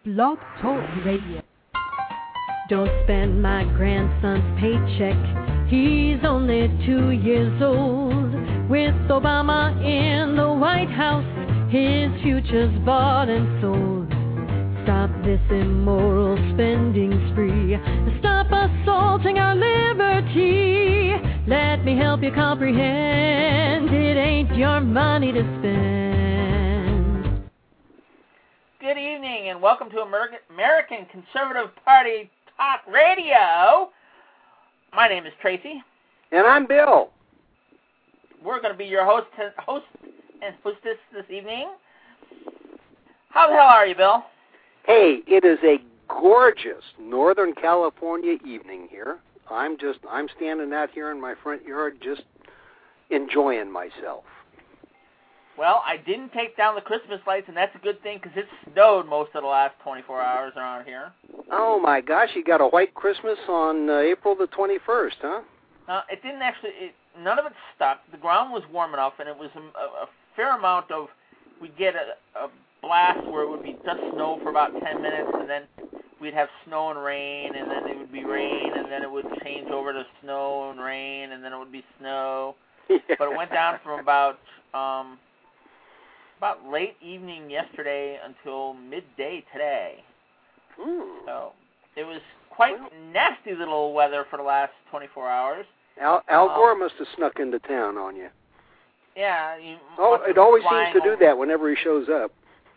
Blog Talk Radio. Don't spend my grandson's paycheck. He's only 2 years old. With Obama in the White House, his future's bought and sold. Stop this immoral spending spree. Stop assaulting our liberty. Let me help you comprehend. It ain't your money to spend. Good evening and welcome to American Conservative Party Talk Radio. My name is Tracy. And I'm Bill. We're going to be your host and hostess this evening. How the hell are you, Bill? Hey, it is a gorgeous Northern California evening here. I'm standing out here in my front yard just enjoying myself. Well, I didn't take down the Christmas lights, and that's a good thing because it snowed most of the last 24 hours around here. Oh, my gosh, you got a white Christmas on April the 21st, huh? It didn't actually, none of it stuck. The ground was warm enough, and it was a fair amount of, we'd get a blast where it would be just snow for about 10 minutes, and then we'd have snow and rain, and then it would be rain, and then it would change over to snow and rain, and then it would be snow. Yeah. But it went down from about late evening yesterday until midday today. So it was quite nasty little weather for the last 24 hours. Al Gore must have snuck into town on you. Yeah. It always seems to do that whenever he shows up.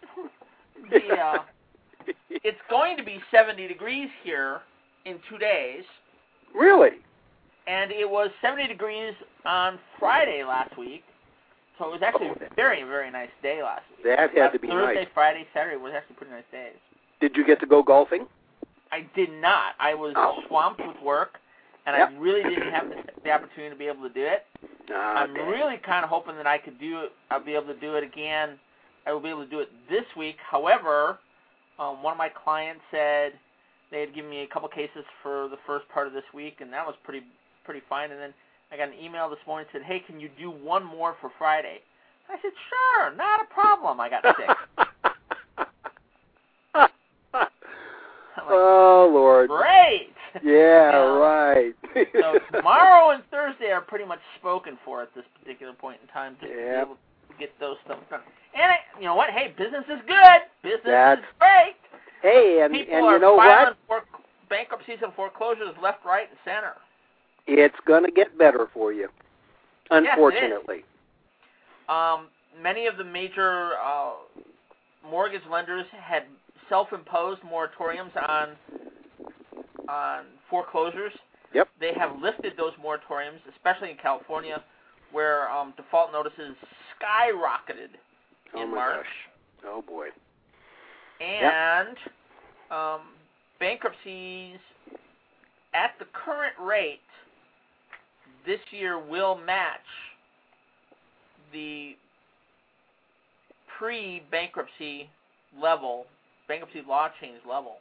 It's going to be 70 degrees here in 2 days. Really? And it was 70 degrees on Friday last week. So it was actually a very, very nice day last week. That had to be Thursday, nice. Friday, Saturday was actually pretty nice days. Did you get to go golfing? I did not. I was swamped with work, and I really didn't have the opportunity to be able to do it. I'm really kind of hoping that I could do it. I'll be able to do it again. I will be able to do it this week. However, one of my clients said they had given me a couple cases for the first part of this week, and that was pretty fine. And then I got an email this morning that said, hey, can you do one more for Friday? I said, sure, not a problem. I got sick. Oh, Lord. Great. Yeah, right. So tomorrow and Thursday are pretty much spoken for at this particular point in time to be able to get those stuff done. And you know what? Hey, business is good. Business is great. Hey, and people you know what? What? Bankruptcies and foreclosures left, right, and center. It's going to get better for you, unfortunately. Yes, many of the major mortgage lenders had self-imposed moratoriums on foreclosures. Yep. They have lifted those moratoriums, especially in California, where default notices skyrocketed in March. Gosh. Oh, boy. And bankruptcies at the current rate this year will match the pre-bankruptcy level, bankruptcy law change level,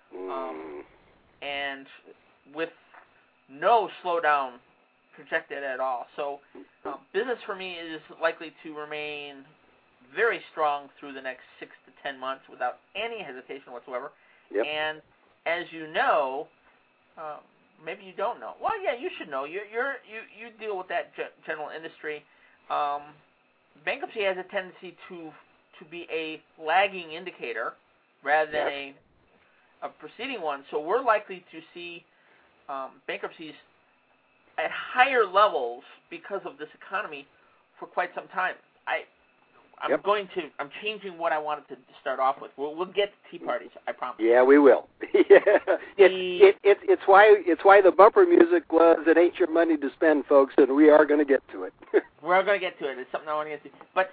and with no slowdown projected at all. So business for me is likely to remain very strong through the next 6 to 10 months without any hesitation whatsoever. Yep. And as you know, maybe you don't know. Well, yeah, you should know. You deal with that general industry. Bankruptcy has a tendency to be a lagging indicator rather than a preceding one. So we're likely to see bankruptcies at higher levels because of this economy for quite some time. I'm changing what I wanted to start off with. We'll get to tea parties, I promise. Yeah, we will. It's why the bumper music was "It Ain't Your Money to Spend," folks, and we are going to get to it. We're going to get to it. It's something I want to get to. But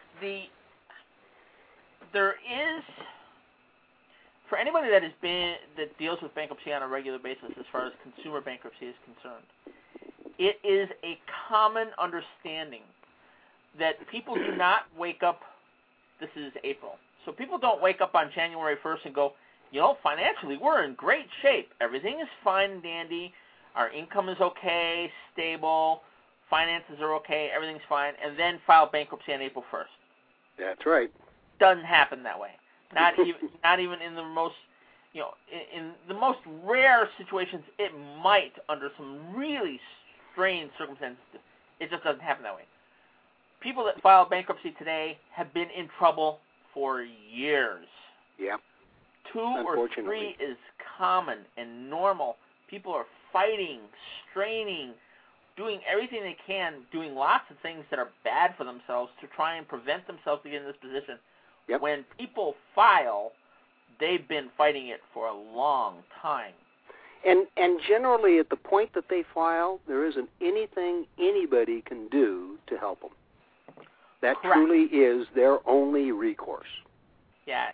there is, for anybody that deals with bankruptcy on a regular basis, as far as consumer bankruptcy is concerned, it is a common understanding that people do not wake up. This is April. So people don't wake up on January 1st and go, financially, we're in great shape. Everything is fine and dandy. Our income is okay, stable. Finances are okay. Everything's fine. And then file bankruptcy on April 1st. That's right. Doesn't happen that way. Not even in the most in the most rare situations, it might, under some really strange circumstances, it just doesn't happen that way. People that file bankruptcy today have been in trouble for years. Yeah. 2 or 3 is common and normal. People are fighting, straining, doing everything they can, doing lots of things that are bad for themselves to try and prevent themselves to get in this position. Yep. When people file, they've been fighting it for a long time. And generally, at the point that they file, there isn't anything anybody can do to help them. That Correct. truly is their only recourse. Yeah,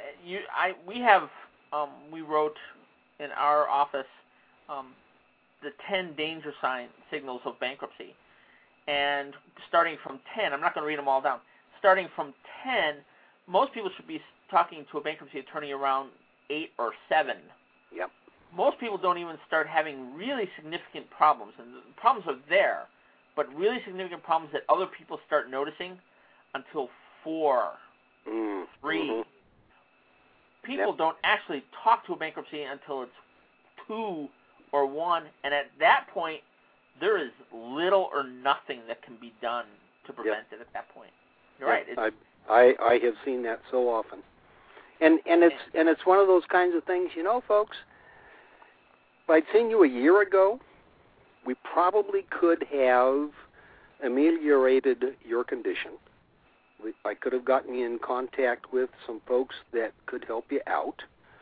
we wrote in our office the 10 danger signals of bankruptcy. And starting from 10, I'm not going to read them all down. Starting from 10, most people should be talking to a bankruptcy attorney around 8 or 7. Yep. Most people don't even start having really significant problems. And the problems are there, but really significant problems that other people start noticing until 4, 3. Mm-hmm. People don't actually talk to a bankruptcy until it's 2 or 1, and at that point, there is little or nothing that can be done to prevent it at that point. You're right. I have seen that so often, and it's one of those kinds of things, folks. If I'd seen you a year ago, we probably could have ameliorated your condition. I could have gotten you in contact with some folks that could help you out.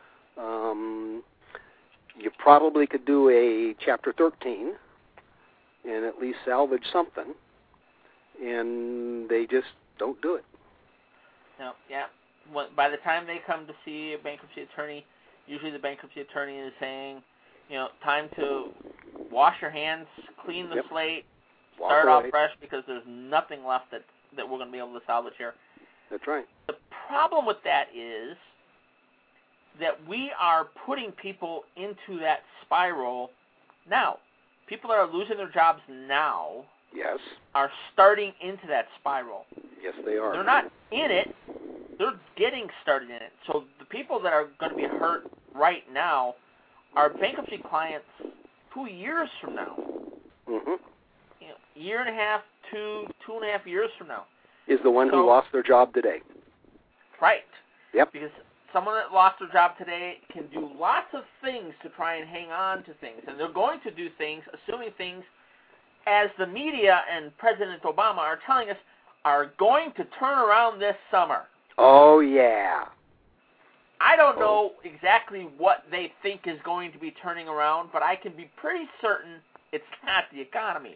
You probably could do a Chapter 13 and at least salvage something, and they just don't do it. No, yeah. By the time they come to see a bankruptcy attorney, usually the bankruptcy attorney is saying, time to wash your hands, clean the slate, start off fresh, because there's nothing left that we're going to be able to salvage here. That's right. The problem with that is that we are putting people into that spiral now. People that are losing their jobs now Yes. are starting into that spiral. Yes, they are. They're not in it. They're getting started in it. So the people that are going to be hurt right now are bankruptcy clients 2 years from now. Mm-hmm. Year and a half, 2.5 years from now. Is the one who lost their job today. Right. Yep. Because someone that lost their job today can do lots of things to try and hang on to things. And they're going to do things, assuming things, as the media and President Obama are telling us, are going to turn around this summer. Oh, yeah. I don't know exactly what they think is going to be turning around, but I can be pretty certain it's not the economy.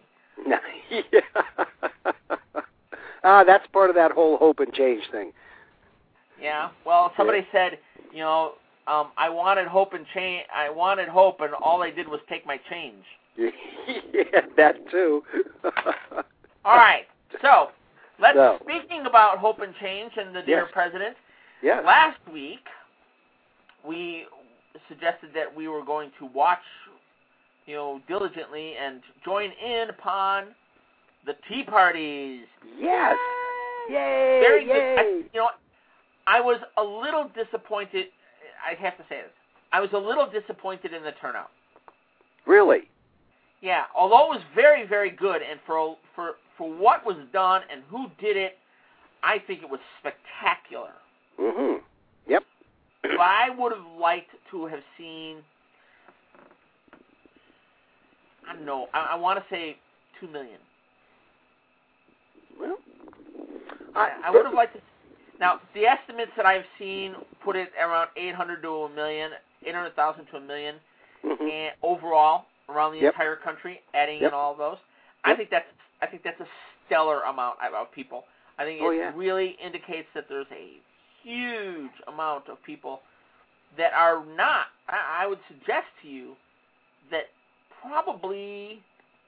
That's part of that whole hope and change thing. Yeah. Well, somebody said, I wanted hope and change. I wanted hope, and all they did was take my change. Yeah, that too. All right. So, speaking about hope and change and the dear president, last week we suggested that we were going to watch, diligently and join in upon the tea parties. Yes. Yay! Very yay. good. I was a little disappointed. I have to say this. I was a little disappointed in the turnout. Really? Yeah. Although it was very, very good, and for what was done and who did it, I think it was spectacular. Mm-hmm. Yep. But I would have liked to have seen, I don't know, I want to say 2 million. Well, I would have liked to. Now, the estimates that I've seen put it around 800,000 to 1 million, $800,000 to $1 million, and overall around the entire country, adding in all of those. I think that's a stellar amount of people. I think it really indicates that there's a huge amount of people that are not. I would suggest to you that probably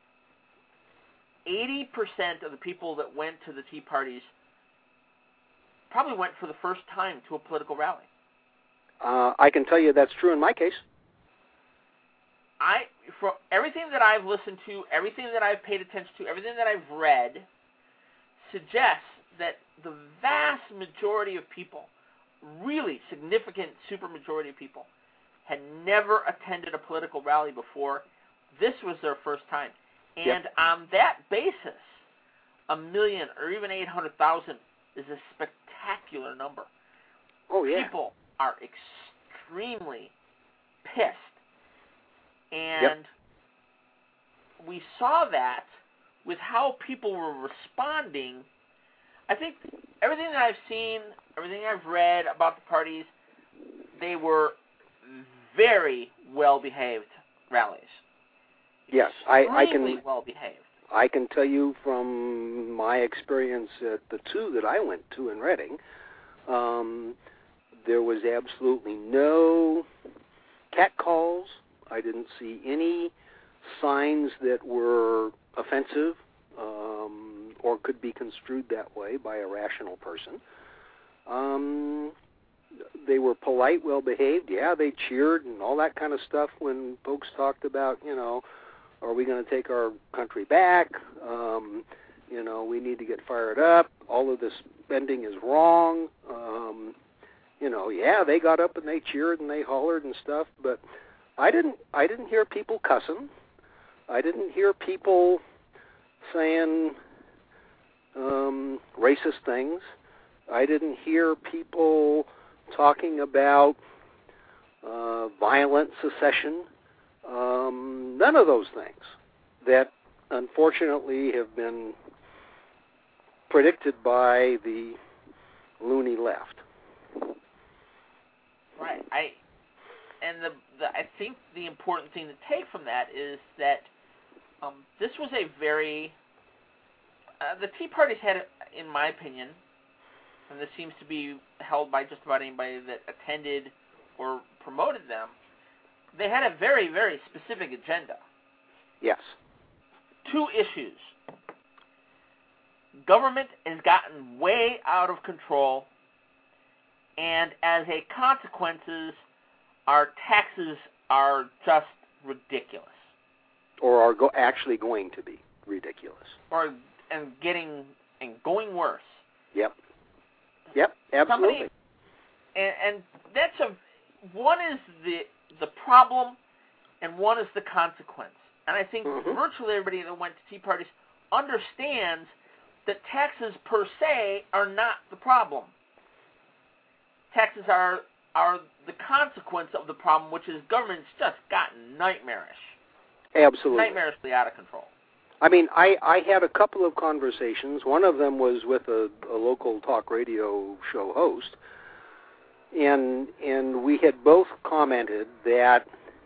80% of the people that went to the tea parties probably went for the first time to a political rally. I can tell you that's true in my case. For everything that I've listened to, everything that I've paid attention to, everything that I've read, suggests that the vast majority of people, really significant supermajority of people, had never attended a political rally before. This was their first time. And on that basis, 1 million or even 800,000 is a spectacular number. Oh, yeah. People are extremely pissed. And we saw that with how people were responding. I think everything that I've seen, everything I've read about the parties, they were very well-behaved rallies. Yes, I can. Well-behaved. I can tell you from my experience at the two that I went to in Reading, there was absolutely no catcalls. I didn't see any signs that were offensive or could be construed that way by a rational person. They were polite, well-behaved. Yeah, they cheered and all that kind of stuff when folks talked about, are we going to take our country back? We need to get fired up. All of this spending is wrong. Yeah, they got up and they cheered and they hollered and stuff, but I didn't hear people cussing. I didn't hear people saying racist things. I didn't hear people talking about violent secession. None of those things that unfortunately have been predicted by the loony left. Right. I think the important thing to take from that is that this was a very the Tea Parties had, in my opinion, and this seems to be held by just about anybody that attended or promoted them, they had a very, very specific agenda. Yes. 2 issues. Government has gotten way out of control, and as a consequence, our taxes are just ridiculous. Or are actually going to be ridiculous. Going worse. Yep, absolutely. And that's one is the problem, and one is the consequence. And I think virtually everybody that went to Tea Parties understands that taxes per se are not the problem. Taxes are the consequence of the problem, which is government's just gotten nightmarish. Absolutely. Nightmarishly out of control. I mean, I had a couple of conversations. One of them was with a local talk radio show host, and we had both commented that,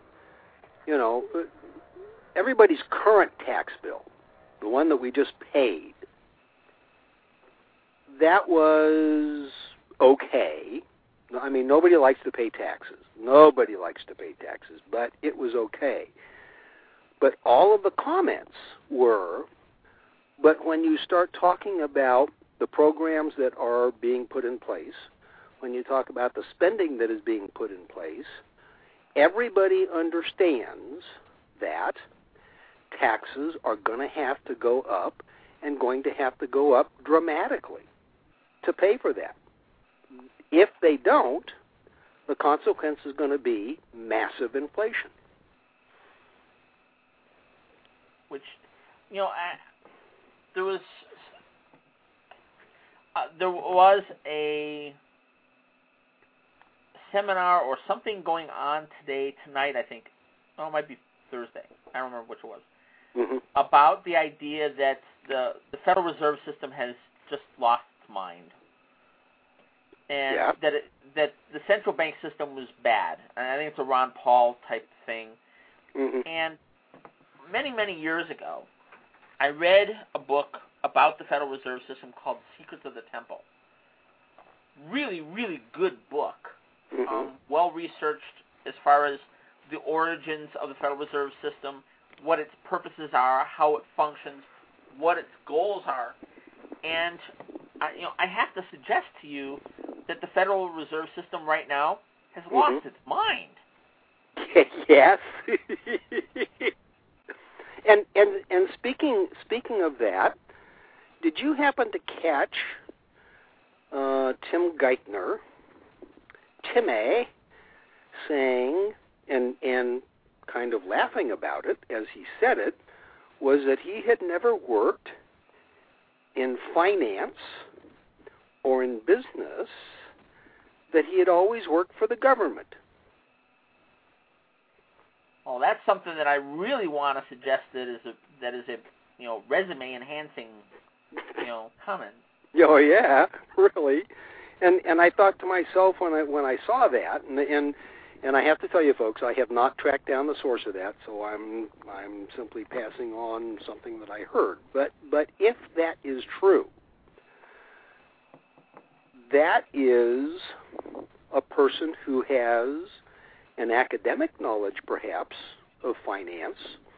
everybody's current tax bill, the one that we just paid, that was okay. I mean, nobody likes to pay taxes. Nobody likes to pay taxes, but it was okay. But all of the comments were, but when you start talking about the programs that are being put in place, when you talk about the spending that is being put in place, everybody understands that taxes are going to have to go up and going to have to go up dramatically to pay for that. If they don't, the consequence is going to be massive inflation. Which, there was a seminar or something going on tonight, I think. Oh, it might be Thursday. I don't remember which it was. About the idea that the Federal Reserve System has just lost its mind. And that the central bank system was bad. And I think it's a Ron Paul type thing. And many, many years ago, I read a book about the Federal Reserve System called Secrets of the Temple. Really, really good book. Well-researched as far as the origins of the Federal Reserve System, what its purposes are, how it functions, what its goals are. And, I have to suggest to you that the Federal Reserve System right now has lost its mind. Yes. And speaking of that, did you happen to catch Tim Geithner, Timmy, saying and kind of laughing about it as he said it, was that he had never worked in finance or in business, that he had always worked for the government. Well, that's something that I really want to suggest that is a resume enhancing comment. Oh yeah, really. And I thought to myself when I saw that, and I have to tell you, folks, I have not tracked down the source of that, so I'm simply passing on something that I heard. But if that is true, that is a person who has an academic knowledge, perhaps, of finance,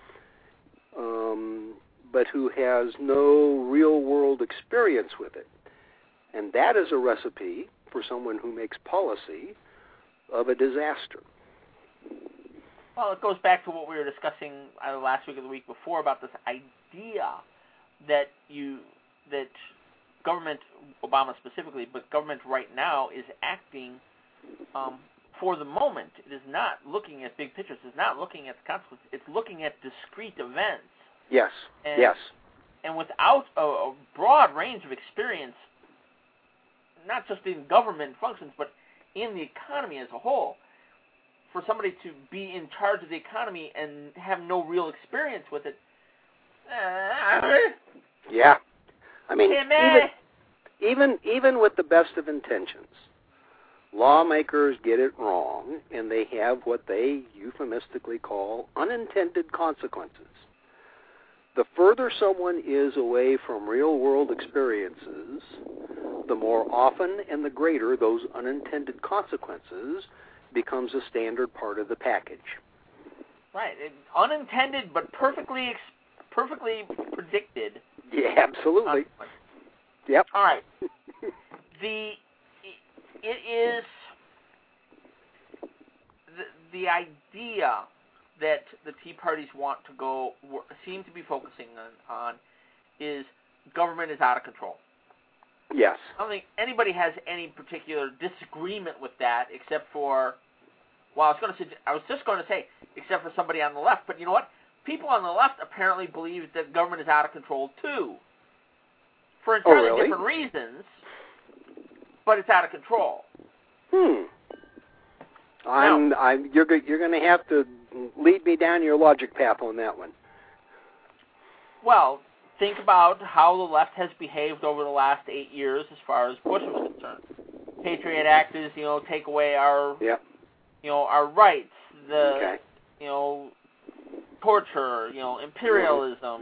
but who has no real-world experience with it. And that is a recipe for someone who makes policy of a disaster. Well, it goes back to what we were discussing either last week or the week before about this idea that government, Obama specifically, but government right now is acting for the moment. It is not looking at big pictures. It's not looking at the consequences. It's looking at discrete events. Yes, yes. And without a broad range of experience, not just in government functions, but in the economy as a whole, for somebody to be in charge of the economy and have no real experience with it, yeah. I mean, even with the best of intentions, lawmakers get it wrong, and they have what they euphemistically call unintended consequences. The further someone is away from real-world experiences, the more often and the greater those unintended consequences becomes a standard part of the package. Right. Unintended but perfectly predicted. Yeah, absolutely. Yep. All right. It is the idea that the Tea Parties seem to be focusing on is government is out of control. Yes. I don't think anybody has any particular disagreement with that, except for, I was just going to say, except for somebody on the left. But you know what? People on the left apparently believe that government is out of control too, for entirely different reasons. But it's out of control. You're going to have to lead me down your logic path on that one. Well, think about how the left has behaved over the last 8 years as far as Bush was concerned. Patriot Act is, take away our, our rights, torture, imperialism,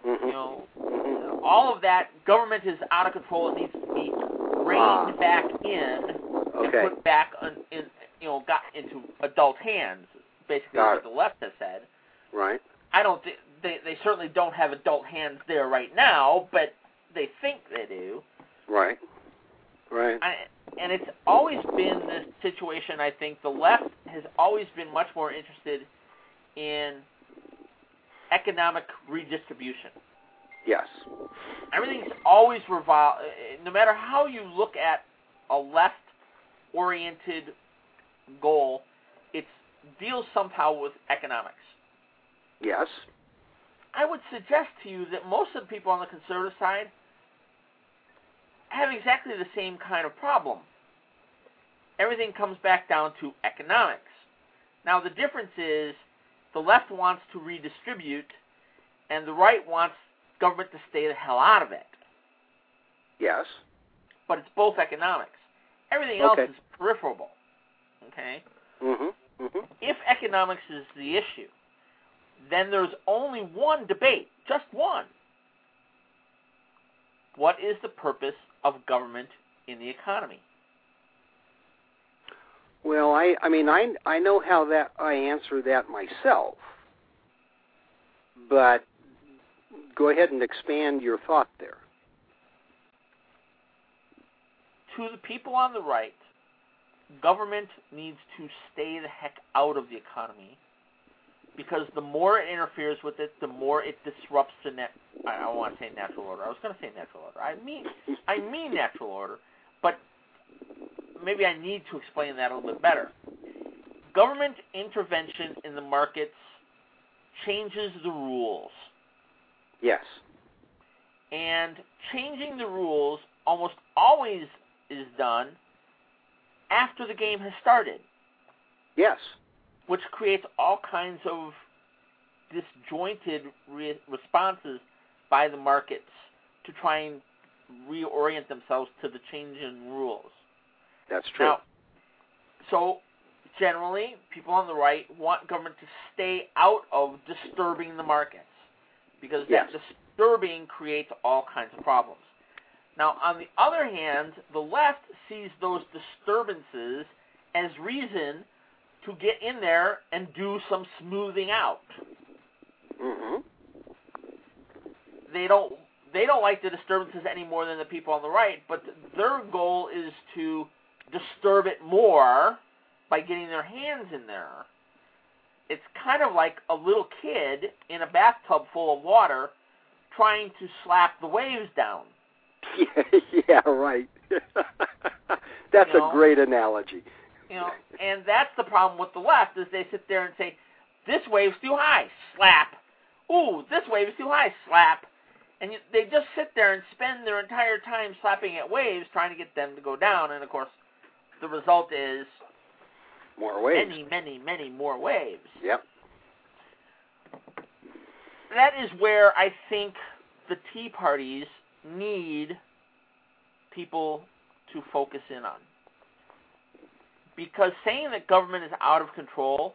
all of that. Government is out of control. It needs to be reined back in and put back got into adult hands. Basically, what the left has said. Right. I don't think they certainly don't have adult hands there right now, but they think they do. Right. Right. And it's always been this situation. I think the left has always been much more interested in economic redistribution. Yes. Everything's always revolved. No matter how you look at a left-oriented goal, it deals somehow with economics. Yes. I would suggest to you that most of the people on the conservative side have exactly the same kind of problem. Everything comes back down to economics. Now, the difference is the left wants to redistribute, and the right wants government to stay the hell out of it. Yes. But it's both economics. Everything else is peripheral. Okay? Mm-hmm. Mm-hmm. If economics is the issue, then there's only one debate, just one. What is the purpose of government in the economy? Well, I know how that I answer that myself, but go ahead and expand your thought there. To the people on the right, government needs to stay the heck out of the economy, because the more it interferes with it, the more it disrupts the I don't want to say natural order. I was going to say natural order. I mean natural order, but maybe I need to explain that a little bit better. government intervention in the markets changes the rules. Yes. And changing the rules almost always is done after the game has started. Yes. Which creates all kinds of disjointed responses by the markets to try and reorient themselves to the change in rules. That's true. Now, so generally, people on the right want government to stay out of disturbing the markets because that disturbing creates all kinds of problems. Now, on the other hand, the left sees those disturbances as reason to get in there and do some smoothing out. Mm-hmm. They don't like the disturbances any more than the people on the right, but their goal is to disturb it more by getting their hands in there. It's kind of like a little kid in a bathtub full of water trying to slap the waves down. Yeah, right. That's a great analogy. And that's the problem with the left, is they sit there and say, this wave's too high, slap. Ooh, this wave is too high, slap. And they just sit there and spend their entire time slapping at waves, trying to get them to go down. And, of course, the result is more waves. Many, many, many more waves. Yep. That is where I think the Tea Parties need people to focus in on. Because saying that government is out of control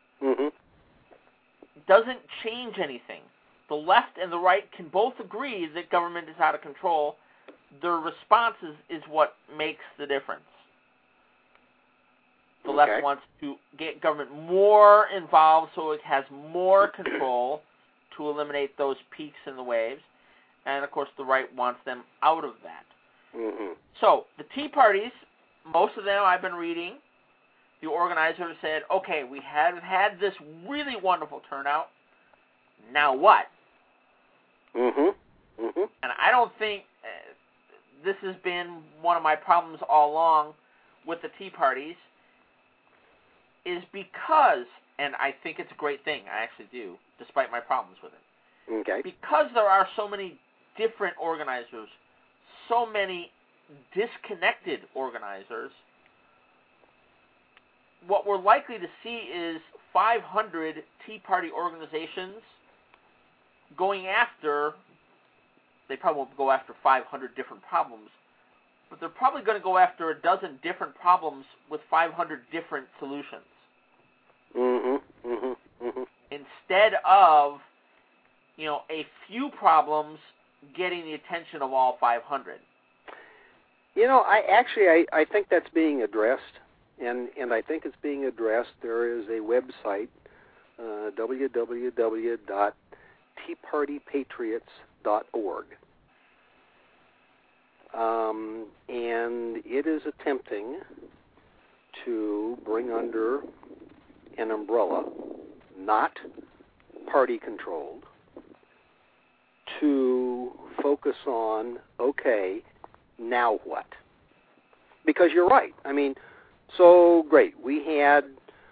doesn't change anything. The left and the right can both agree that government is out of control. Their response is what makes the difference. The left wants to get government more involved so it has more control to eliminate those peaks in the waves. And, of course, the right wants them out of that. Mm-hmm. So, the Tea Parties, most of them I've been reading, the organizers said, okay, we have had this really wonderful turnout. Now what? Mm-hmm. Mm-hmm. And I don't think this has been one of my problems all along with the Tea Parties, is because, and I think it's a great thing, I actually do, despite my problems with it. Okay. Because there are so many different organizers, so many disconnected organizers, what we're likely to see is 500 Tea Party organizations going after, they probably won't go after 500 different problems, but they're probably going to go after a dozen different problems with 500 different solutions. Mm-hmm. Mm-hmm. Mm-hmm. Instead of, a few problems getting the attention of all 500. I think that's being addressed, and I think it's being addressed. There is a website, www.teapartypatriots.org, and it is attempting to bring under an umbrella, not party-controlled, to focus on, okay, now what? Because you're right. I mean, so great. We had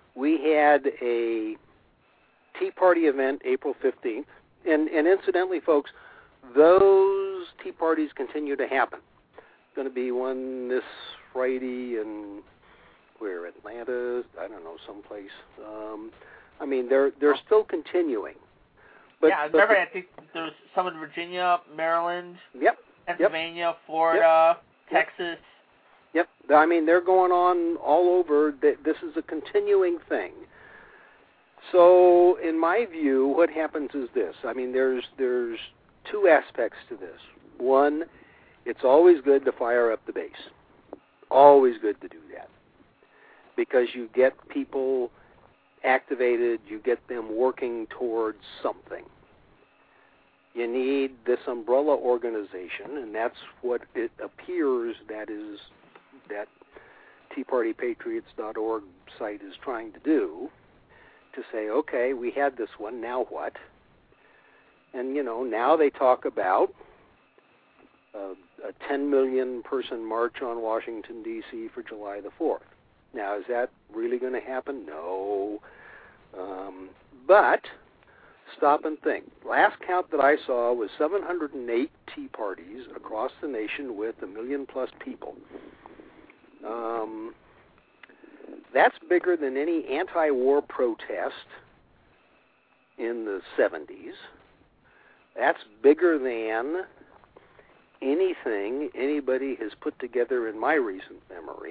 a Tea Party event April 15th, and incidentally, folks, those Tea Parties continue to happen. There's going to be one this Friday in Atlanta, I don't know, someplace. They're still continuing. But, yeah, I think there's some in Virginia, Maryland, Pennsylvania, Florida, Texas. Yep. They're going on all over. This is a continuing thing. So, in my view, what happens is this. There's two aspects to this. One, it's always good to fire up the base. Always good to do that. Because you get people activated, you get them working towards something. You need this umbrella organization, and that's what it appears that TeaPartyPatriots.org site is trying to do, to say, okay, we had this one, now what? And, now they talk about a 10 million person march on Washington, D.C. for July the 4th. Now, is that really going to happen? No. But stop and think. Last count that I saw was 708 tea parties across the nation with 1 million-plus people. That's bigger than any anti-war protest in the 70s. That's bigger than anything anybody has put together in my recent memory.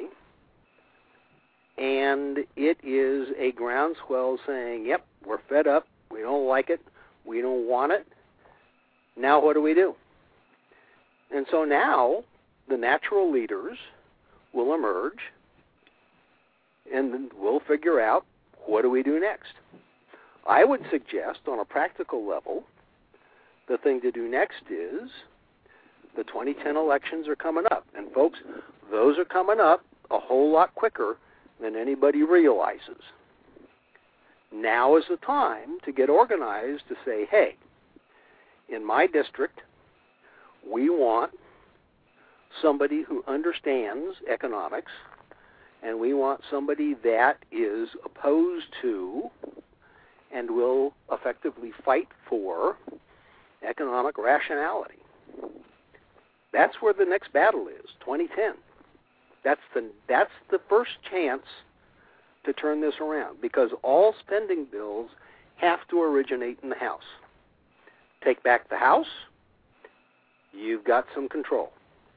And it is a groundswell saying, yep, we're fed up, we don't like it, we don't want it. Now what do we do? And so now the natural leaders will emerge, and then we'll figure out, what do we do next? I would suggest, on a practical level, the thing to do next is the 2010 elections are coming up. And folks, those are coming up a whole lot quicker than anybody realizes. Now is the time to get organized to say, hey, in my district, we want somebody who understands economics, and we want somebody that is opposed to and will effectively fight for economic rationality. That's where the next battle is, 2010. That's the first chance to turn this around, because all spending bills have to originate in the House. Take back the House, you've got some control.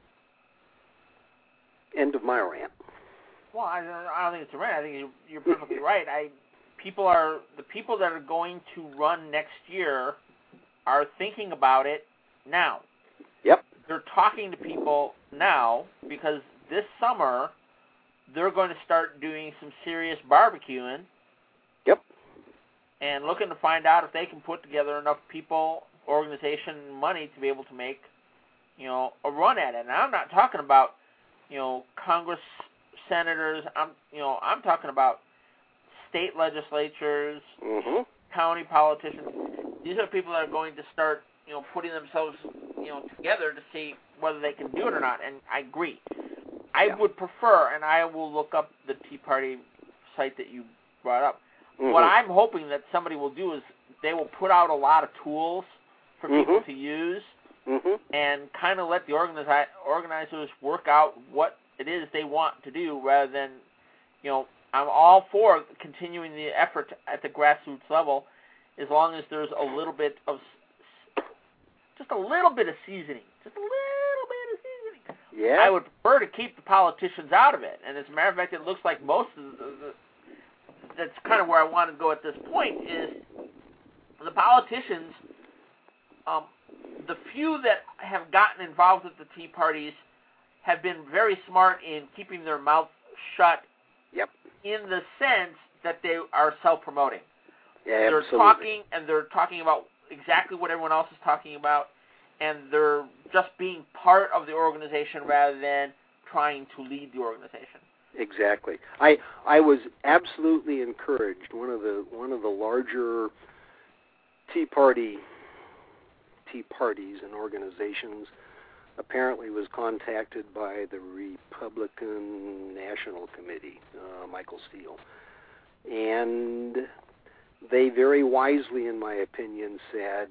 End of my rant. Well, I don't think it's a rant. I think you're perfectly right. The people that are going to run next year are thinking about it now. Yep. They're talking to people now, because this summer they're going to start doing some serious barbecuing. Yep. And looking to find out if they can put together enough people, organization, money to be able to make, a run at it. And I'm not talking about, Congress, senators. I'm talking about state legislatures, county politicians. These are people that are going to start, putting themselves, together to see whether they can do it or not. And I agree. I would prefer, and I will look up the Tea Party site that you brought up. What I'm hoping that somebody will do is they will put out a lot of tools for people to use, and kind of let the organizers work out what it is they want to do, rather than, I'm all for continuing the effort at the grassroots level, as long as there's a little bit of, just a little bit of seasoning. Yeah. I would prefer to keep the politicians out of it. And as a matter of fact, it looks like most of that's kind of where I want to go at this point, is the politicians, the few that have gotten involved with the Tea Parties have been very smart in keeping their mouth shut. Yep. In the sense that they are self-promoting. Yeah, absolutely. They're talking about exactly what everyone else is talking about, and they're just being part of the organization rather than trying to lead the organization. Exactly. I was absolutely encouraged. One of the larger Tea Parties and organizations apparently was contacted by the Republican National Committee, Michael Steele, and they very wisely, in my opinion, said,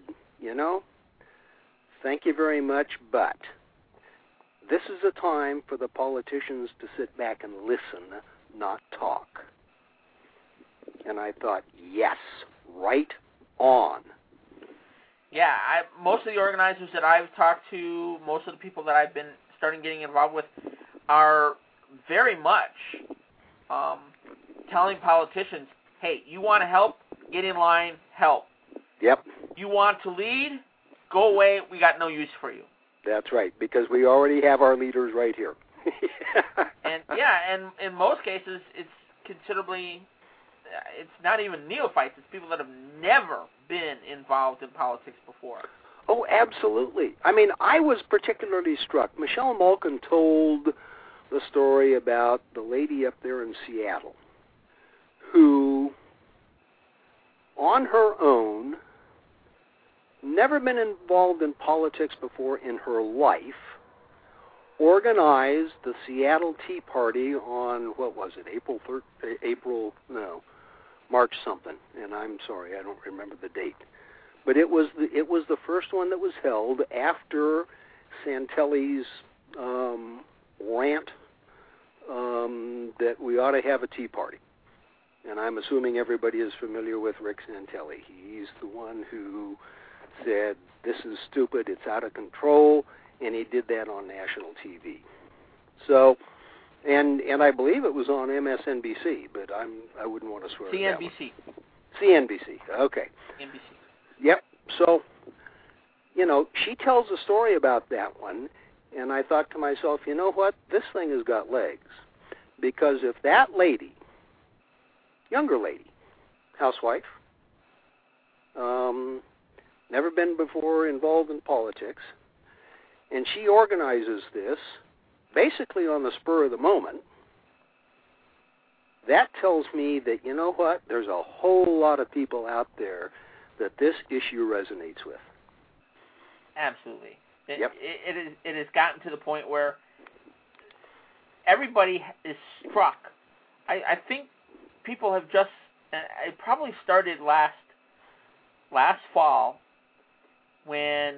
thank you very much, but this is a time for the politicians to sit back and listen, not talk. And I thought, yes, right on. Yeah, most of the organizers that I've talked to, most of the people that I've been starting getting involved with, are very much telling politicians, hey, you want to help? Get in line, help. Yep. You want to lead? Go away, we got no use for you. That's right, because we already have our leaders right here. And in most cases, it's considerably, it's not even neophytes, it's people that have never been involved in politics before. Oh, absolutely. I mean, I was particularly struck. Michelle Malkin told the story about the lady up there in Seattle who, on her own, never been involved in politics before in her life, organized the Seattle Tea Party on, what was it, March something, and I'm sorry, I don't remember the date. But it was the first one that was held after Santelli's rant that we ought to have a tea party. And I'm assuming everybody is familiar with Rick Santelli. He's the one who said, this is stupid, it's out of control, and he did that on national TV. So, and I believe it was on MSNBC, but I wouldn't want to swear CNBC. to that one. CNBC, okay. NBC. Yep. So, she tells a story about that one, and I thought to myself, you know what? This thing has got legs. Because if that lady, younger lady, housewife, never been before involved in politics, and she organizes this basically on the spur of the moment, that tells me that, you know what, there's a whole lot of people out there that this issue resonates with. Absolutely. Yep. It has gotten to the point where everybody is struck. I think people have just, it probably started last fall when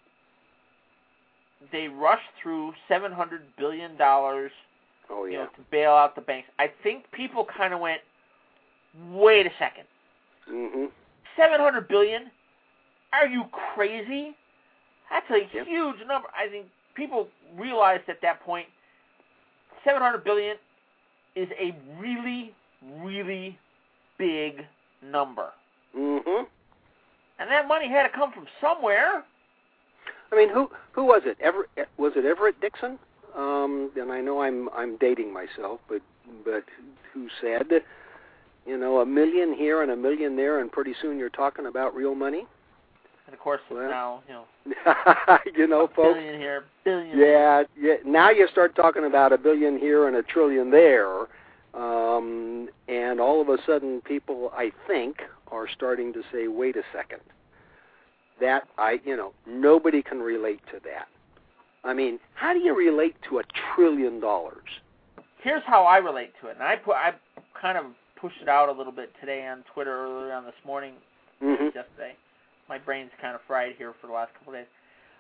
they rushed through $700 billion to bail out the banks. I think people kind of went, wait a second. Mm-hmm. $700 billion? Are you crazy? That's a huge number. I think people realized at that point $700 billion is a really, really big number. Mm-hmm. And that money had to come from somewhere. I mean, who was it? Was it Everett Dixon? And I know I'm dating myself, but who said, $1 million here and $1 million there, and pretty soon you're talking about real money? And of course, now, folks. Billion here, billion there. Yeah. Now you start talking about $1 billion here and $1 trillion there, and all of a sudden, people, I think, are starting to say, "Wait a second." That nobody can relate to that. I mean, how do you relate to $1 trillion? Here's how I relate to it, and I kind of pushed it out a little bit today on Twitter earlier on this morning, yesterday. My brain's kind of fried here for the last couple of days.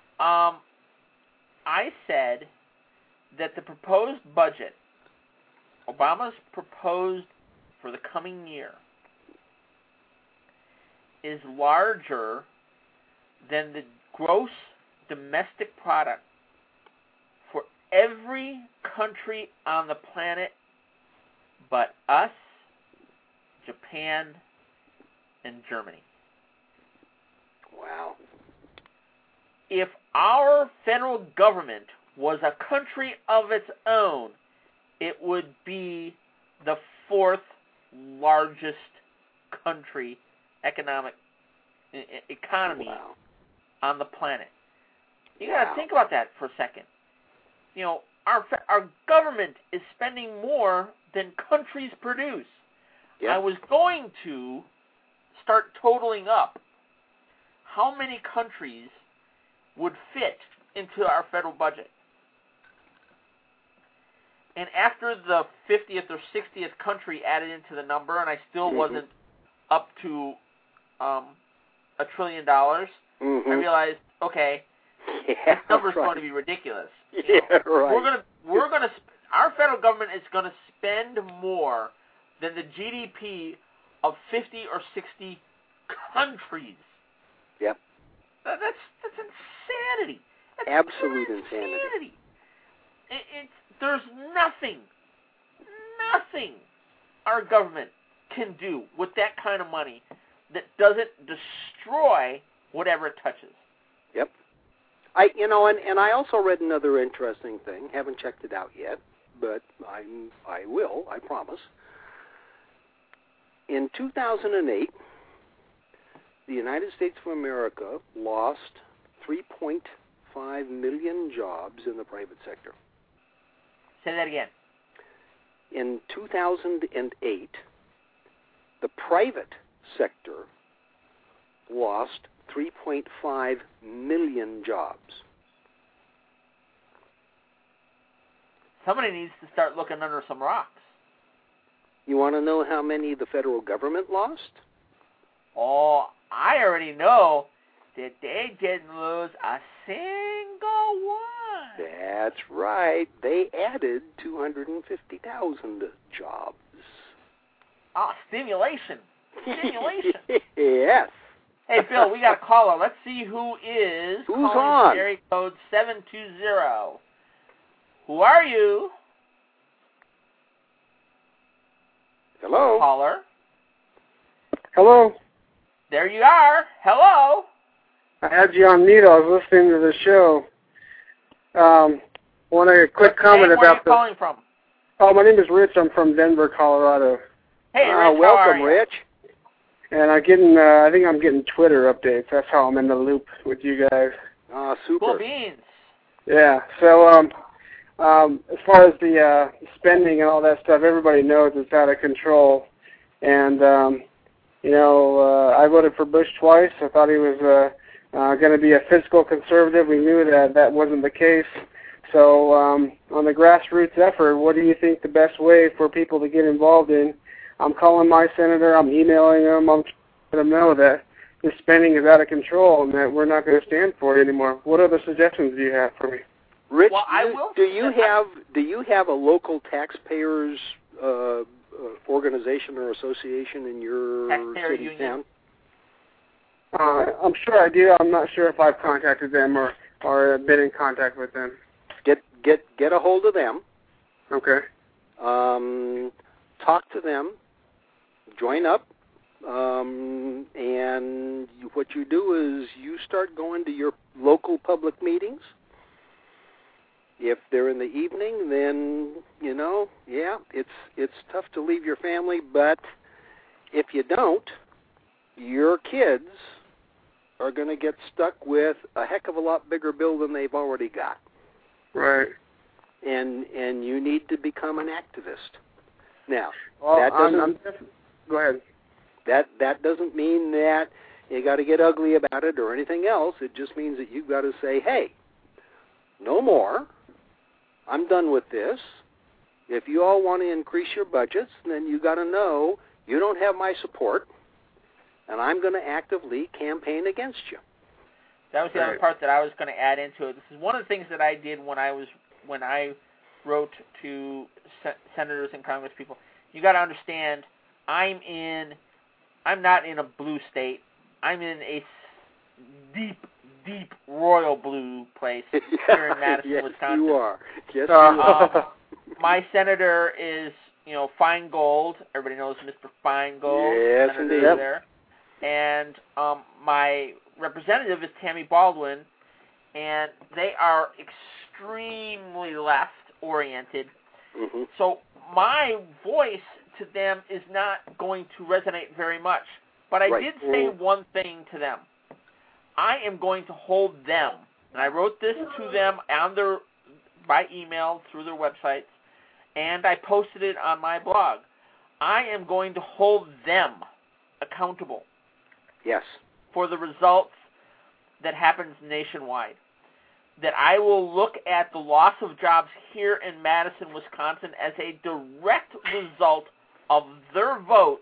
I said that the proposed budget, Obama's proposed for the coming year, is larger than the gross domestic product for every country on the planet but us, Japan, and Germany. Wow. If our federal government was a country of its own, it would be the fourth largest country economy on the planet. You got to think about that for a second. Our government is spending more than countries produce. Yep. I was going to start totaling up how many countries would fit into our federal budget. And after the 50th or 60th country added into the number, and I still wasn't up to $1 trillion, I realized, okay, this number's going to be ridiculous. Right. Our federal government is going to spend more than the GDP of 50 or 60 countries. Yep. That's insanity. That's absolute insanity. There's nothing our government can do with that kind of money that doesn't destroy whatever it touches. Yep. I also read another interesting thing. Haven't checked it out yet, but I will, I promise. In 2008, the United States of America lost 3.5 million jobs in the private sector. Say that again. In 2008, the private sector lost 3.5 million jobs. somebody needs to start looking under some rocks. You want to know how many the federal government lost? Oh, I already know that they didn't lose a single one. That's right. They added 250,000 jobs. Oh, stimulation. Stimulation. Yes. Hey, Bill, we got a caller. Let's see who is Who's calling on? area code 720. Who are you? Hello? Caller. Hello. There you are. Hello. I had you on mute. I was listening to the show. Want a quick comment Where are about you calling from? Oh, my name is Rich. I'm from Denver, Colorado. Hey, Rich, how are welcome, you? Rich. And I think I'm getting Twitter updates. That's how I'm in the loop with you guys. Super. Cool beans. Yeah. So, as far as the spending and all that stuff, everybody knows it's out of control. And I voted for Bush twice. I thought he was going to be a fiscal conservative. We knew that wasn't the case. So, on the grassroots effort, what do you think the best way for people to get involved in? I'm calling my senator. I'm emailing him. I'm letting them know that the spending is out of control and that we're not going to stand for it anymore. What other suggestions do you have for me? Rich, Well, do you have a local taxpayers organization or association in your Taxpayer city union. town? I'm sure I do. I'm not sure if I've contacted them or been in contact with them. Get a hold of them. Okay. Talk to them. Join up. And what you do is you start going to your local public meetings. If they're in the evening, then, it's tough to leave your family, but if you don't, your kids are going to get stuck with a heck of a lot bigger bill than they've already got. Right. And you need to become an activist. Now, Well, that doesn't... Go ahead. That doesn't mean that you got to get ugly about it or anything else. It just means that you've got to say, hey, no more. I'm done with this. If you all want to increase your budgets, then you got to know you don't have my support, and I'm going to actively campaign against you. That was the other part that I was going to add into it. This is one of the things that I did when I wrote to senators and Congress people. You got to understand, I'm not in a blue state. I'm in a deep royal blue place here in Madison, yes, Wisconsin. You are. Yes, you are. My senator is, Feingold. Everybody knows Mr. Feingold. Yes, Senator indeed. there. And my representative is Tammy Baldwin, and they are extremely left-oriented. Mm-hmm. So my voice to them is not going to resonate very much. But I did say one thing to them. I am going to hold them, and I wrote this to them by email through their websites, and I posted it on my blog. I am going to hold them accountable. Yes. For the results that happens nationwide. That I will look at the loss of jobs here in Madison, Wisconsin as a direct result of their votes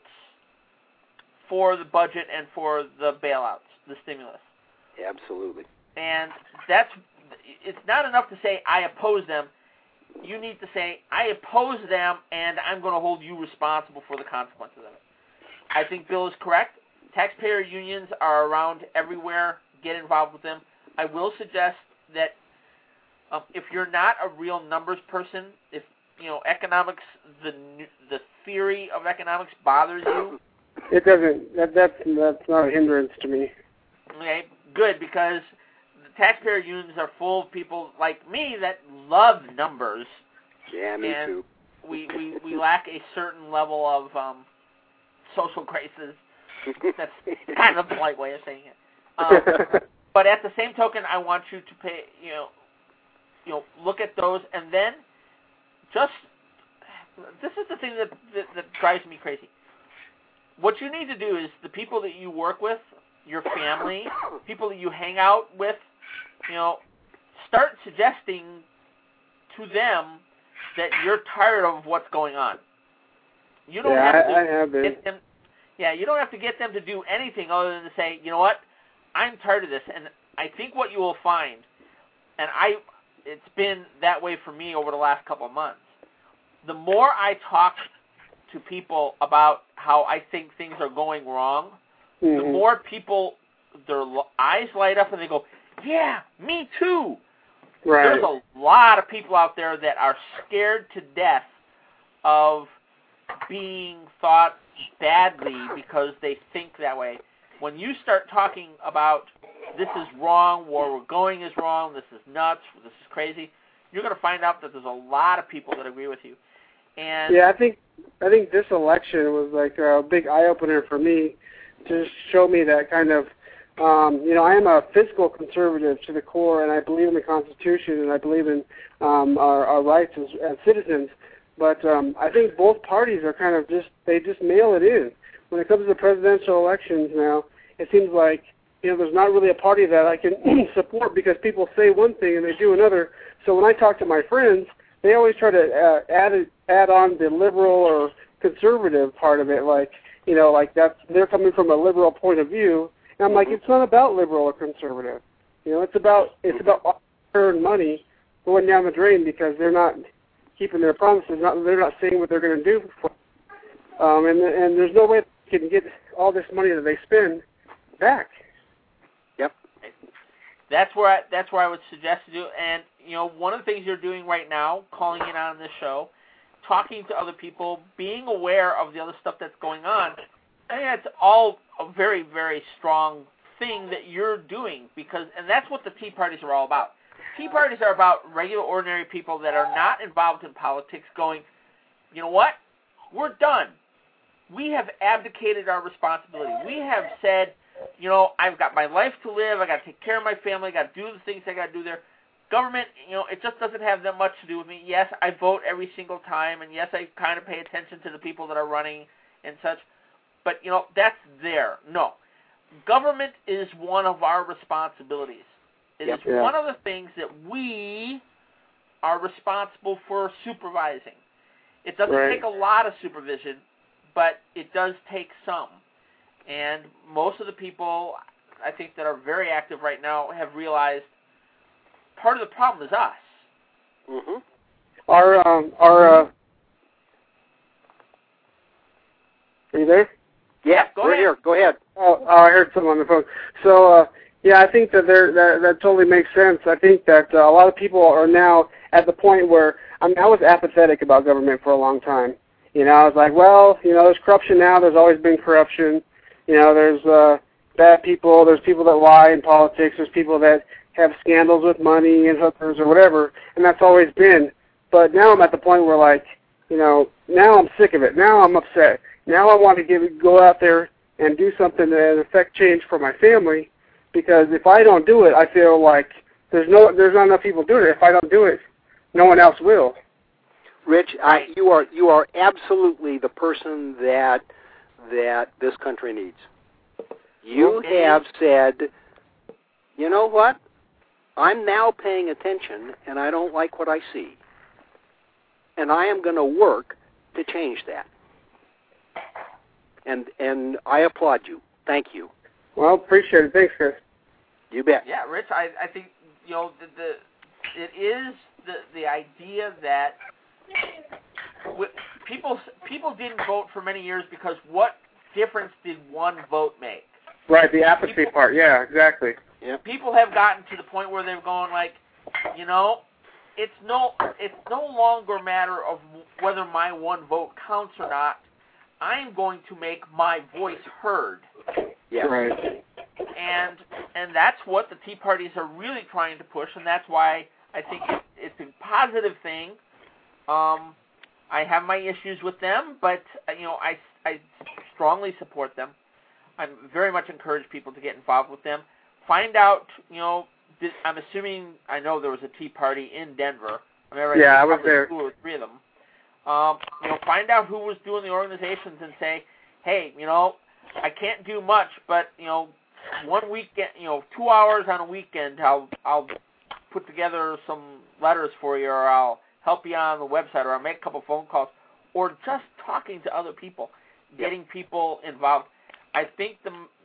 for the budget and for the bailouts, the stimulus. Absolutely. And it's not enough to say I oppose them. You need to say I oppose them and I'm going to hold you responsible for the consequences of it. I think Bill is correct. Taxpayer unions are around everywhere. Get involved with them. I will suggest that if you're not a real numbers person, if economics, the theory of economics bothers you, it doesn't. That's not a hindrance to me. Okay, good, because the taxpayer unions are full of people like me that love numbers. Yeah, me and too. We lack a certain level of social graces. That's kind of a polite way of saying it. But at the same token, I want you to pay, look at those, and then this is the thing that drives me crazy. What you need to do is the people that you work with, your family, people that you hang out with, start suggesting to them that you're tired of what's going on. You don't I have been. get them. Yeah, you don't have to get them to do anything other than to say, you know what, I'm tired of this. And I think what you will find, and it's been that way for me over the last couple of months. The more I talk to people about how I think things are going wrong, the more people, their eyes light up and they go, yeah, me too. Right. There's a lot of people out there that are scared to death of being thought badly because they think that way. When you start talking about this is wrong, where we're going is wrong, this is nuts, this is crazy, you're going to find out that there's a lot of people that agree with you. And yeah, I think this election was like a big eye-opener for me to show me that kind of, I am a fiscal conservative to the core, and I believe in the Constitution, and I believe in our rights as citizens. But I think both parties are kind of they just mail it in. When it comes to presidential elections now, it seems like, there's not really a party that I can support because people say one thing and they do another. So when I talk to my friends, they always try to add on the liberal or conservative part of it, like they're coming from a liberal point of view. And I'm like, it's not about liberal or conservative. It's about earned money going down the drain because they're not keeping their promises. They're not saying what they're going to do. And there's no way they can get all this money that they spend back. Yep. That's where I would suggest to do. And one of the things you're doing right now, calling in on this show, talking to other people, being aware of the other stuff that's going on, I think that's all a very, very strong thing that you're doing and that's what the Tea Parties are all about. Tea Parties are about regular, ordinary people that are not involved in politics going, you know what, we're done. We have abdicated our responsibility. We have said, I've got my life to live, I got to take care of my family, I got to do the things I got to do there. Government, it just doesn't have that much to do with me. Yes, I vote every single time, and yes, I kind of pay attention to the people that are running and such, but, that's there. No. Government is one of our responsibilities. It is one of the things that we are responsible for supervising. It doesn't take a lot of supervision, but it does take some. And most of the people, I think, that are very active right now have realized part of the problem is us. Mm-hmm. Are you there? Yeah, we're here. Go ahead. Oh, I heard someone on the phone. So, I think that that totally makes sense. I think that a lot of people are now at the point where, I was apathetic about government for a long time. I was like, well, there's corruption now. There's always been corruption. There's bad people. There's people that lie in politics. There's people that have scandals with money and hookers or whatever, and that's always been. But now I'm at the point where, now I'm sick of it. Now I'm upset. Now I want to go out there and do something that affect change for my family, because if I don't do it, I feel like there's not enough people doing it. If I don't do it, no one else will. Rich, you are absolutely the person that this country needs. You have said, you know what? I'm now paying attention, and I don't like what I see, and I am going to work to change that. And I applaud you. Thank you. Well, appreciate it. Thanks, Chris. You bet. Yeah, Rich, I think it is the idea that people didn't vote for many years because what difference did one vote make? Right, the apathy part. Yeah, exactly. Yep. People have gotten to the point where they're going like, it's no longer a matter of whether my one vote counts or not. I'm going to make my voice heard. Yeah. Right. And that's what the Tea Parties are really trying to push, and that's why I think it's a positive thing. I have my issues with them, but I strongly support them. I very much encourage people to get involved with them. Find out, I'm assuming, I know there was a Tea Party in Denver. I was there. 2 or 3 of them. Find out who was doing the organizations and say, hey, I can't do much, but 1 weekend, 2 hours on a weekend, I'll put together some letters for you, or I'll help you on the website, or I'll make a couple phone calls, or just talking to other people, getting people involved. I think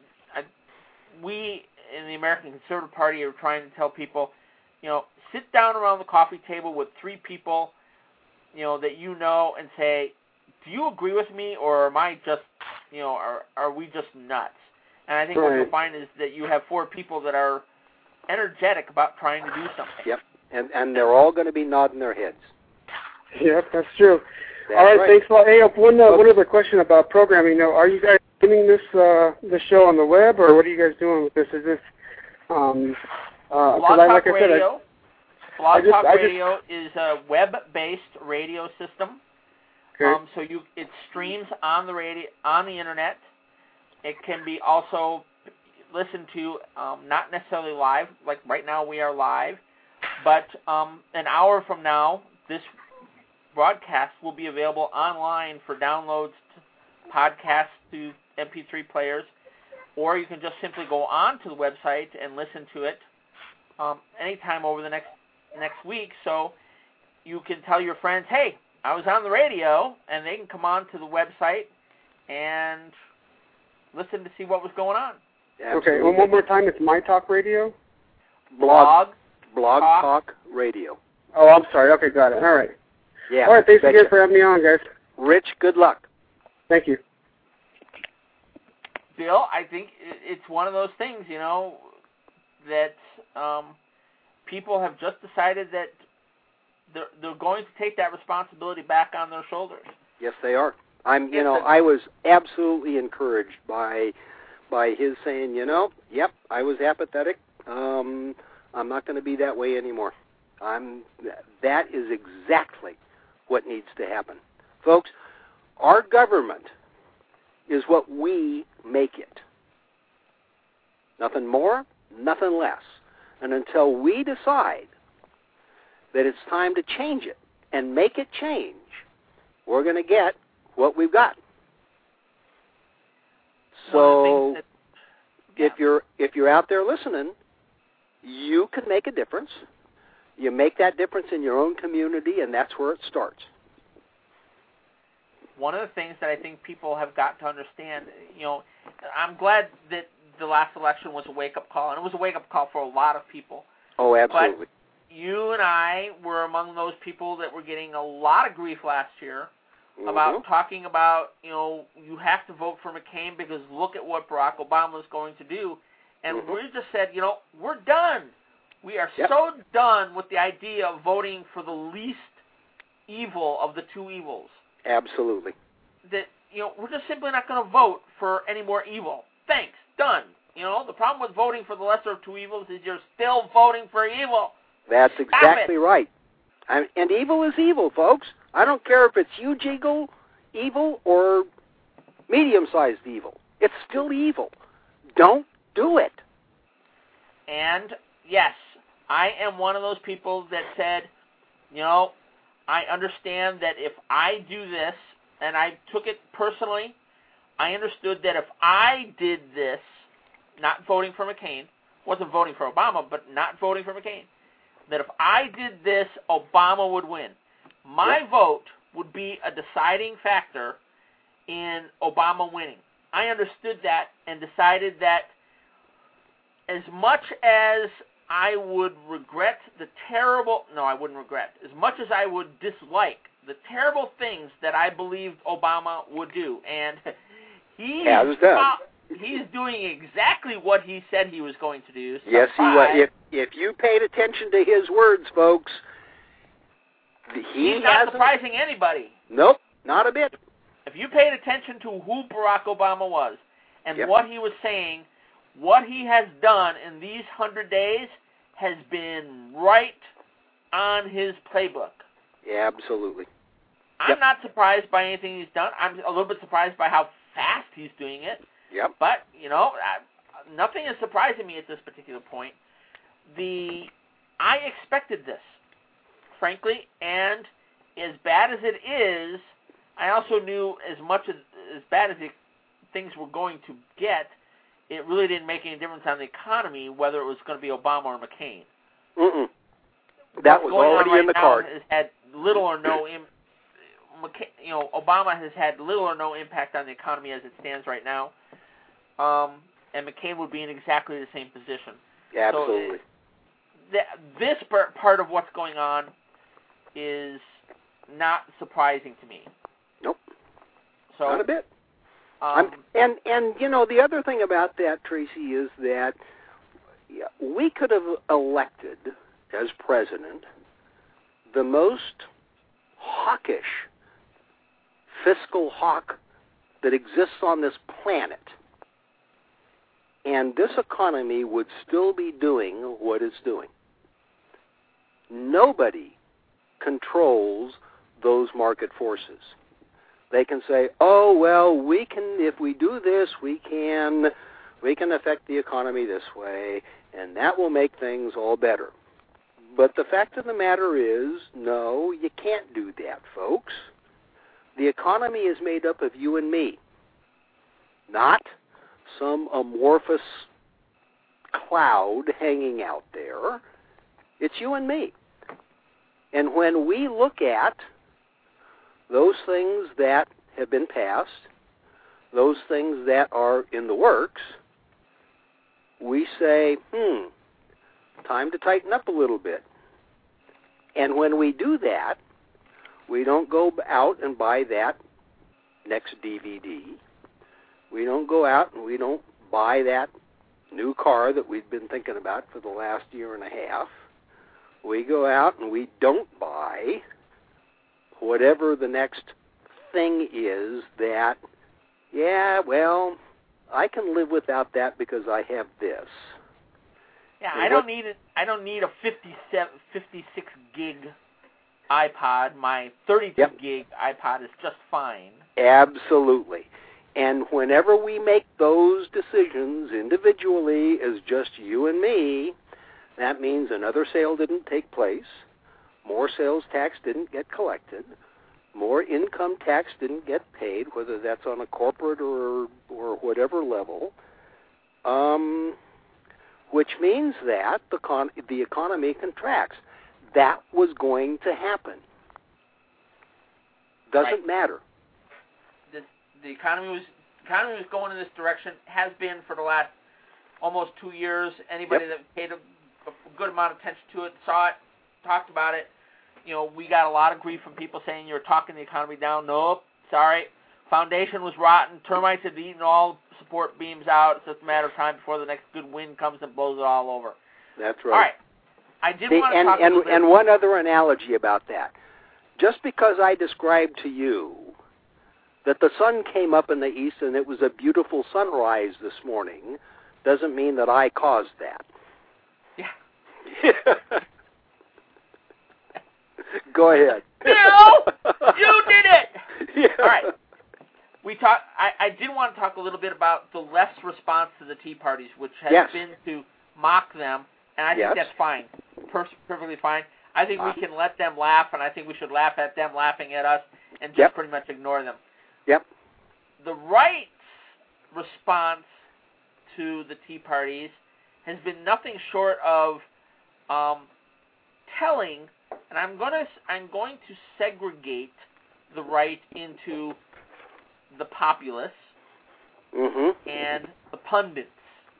we in the American Conservative Party are trying to tell people, sit down around the coffee table with 3 people, that you know, and say, do you agree with me, or am I just, are we just nuts? And I think what you'll find is that you have 4 people that are energetic about trying to do something. Yep, and they're all going to be nodding their heads. Yep, that's true. That's all right, right. Thanks a lot. Hey, one other question about programming. Are you guys doing this show on the web, or what are you guys doing with this? Is this Blog Talk Radio? Blog Talk Radio is a web-based radio system. Okay. So it streams on the internet. It can be also listened to, not necessarily live. Like right now, we are live, but an hour from now, this broadcast will be available online for downloads, podcasts to MP3 players, or you can just simply go on to the website and listen to it anytime over the next week. So you can tell your friends, hey, I was on the radio, and they can come on to the website and listen to see what was going on. Absolutely. Okay, one more time, it's My Talk Radio? Blog Talk Radio. Oh, I'm sorry. Okay, got it. All right. Yeah. All right, thanks again for having me on, guys. Rich, good luck. Thank you. Bill, I think it's one of those things, that people have just decided that they're going to take that responsibility back on their shoulders. Yes, they are. I was absolutely encouraged by his saying, yep, I was apathetic. I'm not going to be that way anymore. That is exactly what needs to happen. Folks, our government is what we make it. Nothing more, nothing less. And until we decide that it's time to change it and make it change, we're going to get what we've got. So if you're out there listening, you can make a difference. You make that difference in your own community, and that's where it starts. One of the things that I think people have got to understand, I'm glad that the last election was a wake-up call, and it was a wake-up call for a lot of people. Oh, absolutely. But you and I were among those people that were getting a lot of grief last year about talking about, you have to vote for McCain because look at what Barack Obama is going to do. And we just said, we're done. We are so done with the idea of voting for the least evil of the 2 evils. Absolutely. That, we're just simply not going to vote for any more evil. Thanks. Done. The problem with voting for the lesser of 2 evils is you're still voting for evil. That's exactly right. And evil is evil, folks. I don't care if it's huge evil or medium-sized evil. It's still evil. Don't do it. And, yes, I am one of those people that said, I understand that if I do this, and I took it personally, I understood that if I did this, not voting for McCain, wasn't voting for Obama, but not voting for McCain, that if I did this, Obama would win. My vote would be a deciding factor in Obama winning. I understood that and decided that as much as I would regret as much as I would dislike the terrible things that I believed Obama would do, and he's doing exactly what he said he was going to do. Yes, he was. If you paid attention to his words, folks, he's not surprising anybody. Nope, not a bit. If you paid attention to who Barack Obama was and what he was saying, what he has done in these 100 days has been right on his playbook. Yeah, absolutely. I'm not surprised by anything he's done. I'm a little bit surprised by how fast he's doing it. Yep. But, nothing is surprising me at this particular point. I expected this, frankly, and as bad as it is, I also knew as bad as things were going to get, it really didn't make any difference on the economy whether it was going to be Obama or McCain. That was already in the card. little or no Obama has had little or no impact on the economy as it stands right now, and McCain would be in exactly the same position. Absolutely. So this part of what's going on is not surprising to me. Nope. So, not a bit. And the other thing about that, Tracy, is that we could have elected as president the most hawkish fiscal hawk that exists on this planet, and this economy would still be doing what it's doing. Nobody controls those market forces. They can say, "Oh, well, if we do this, we can affect the economy this way, and that will make things all better." But the fact of the matter is, no, you can't do that, folks. The economy is made up of you and me, not some amorphous cloud hanging out there. It's you and me. And when we look at those things that have been passed, those things that are in the works, we say, time to tighten up a little bit. And when we do that, we don't go out and buy that next DVD. We don't go out and we don't buy that new car that we've been thinking about for the last year and a half. We go out and we don't buy whatever the next thing is that, I can live without that because I have this. Yeah, I don't need a 56 gig iPod. My 32 gig iPod is just fine. Absolutely. And whenever we make those decisions individually as just you and me, that means another sale didn't take place, more sales tax didn't get collected, more income tax didn't get paid, whether that's on a corporate or whatever level, which means that the economy contracts. That was going to happen. Doesn't matter. The economy was going in this direction, has been for the last almost 2 years. Anybody that paid a good amount of attention to it, saw it, talked about it. We got a lot of grief from people saying you're talking the economy down. Nope, sorry. Foundation was rotten. Termites had eaten all support beams out. It's just a matter of time before the next good wind comes and blows it all over. That's right. All right. I did want to talk a little bit. And one other analogy about that. Just because I described to you that the sun came up in the east and it was a beautiful sunrise this morning doesn't mean that I caused that. Yeah. Go ahead. No! You did it! Yeah. All right. I did want to talk a little bit about the left's response to the Tea Parties, which has been to mock them, and I think that's fine. Perfectly fine. I think we can let them laugh, and I think we should laugh at them laughing at us and just pretty much ignore them. Yep. The right's response to the Tea Parties has been nothing short of telling, and I'm going to segregate the right into the populace and the pundits.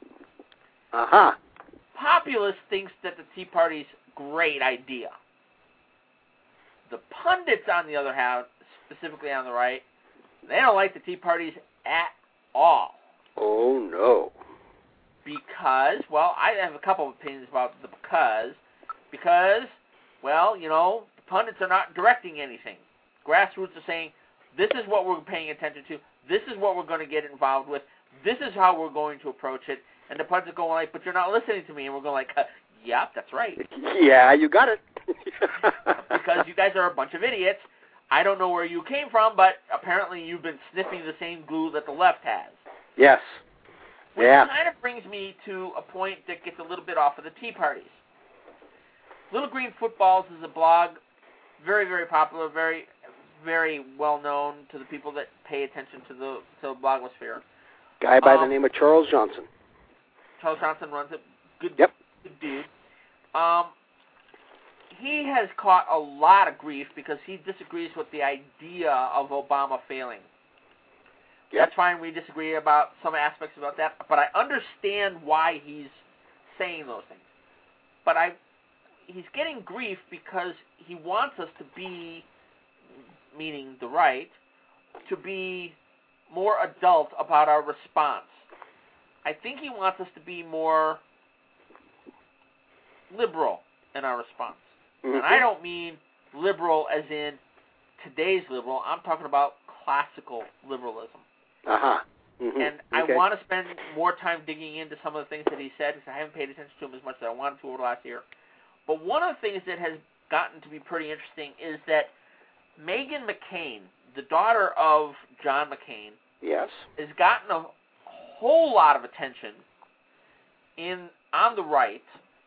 Populace thinks that the Tea Party's great idea. The pundits, on the other hand, specifically on the right, they don't like the Tea Parties at all. Oh, no. Because, I have a couple of opinions about the because, the pundits are not directing anything. Grassroots are saying, this is what we're paying attention to, this is what we're going to get involved with, this is how we're going to approach it, and the pundits are going like, but you're not listening to me, and we're going like, yep, that's right. Yeah, you got it. Because you guys are a bunch of idiots. I don't know where you came from, but apparently you've been sniffing the same glue that the left has. Yes. Which kind of brings me to a point that gets a little bit off of the Tea Parties. Little Green Footballs is a blog, very, very popular, very, very well known to the people that pay attention to the blogosphere. Guy by the name of Charles Johnson. Charles Johnson runs it. Good dude. he has caught a lot of grief because he disagrees with the idea of Obama failing. Yep. That's fine. We disagree about some aspects about that, but I understand why he's saying those things. But he's getting grief because he wants us to be, meaning the right, to be more adult about our response. I think he wants us to be more liberal in our response. And I don't mean liberal as in today's liberal. I'm talking about classical liberalism. Uh-huh. Mm-hmm. And I want to spend more time digging into some of the things that he said because I haven't paid attention to him as much as I wanted to over the last year. But one of the things that has gotten to be pretty interesting is that Meghan McCain, the daughter of John McCain, yes, has gotten a whole lot of attention on the right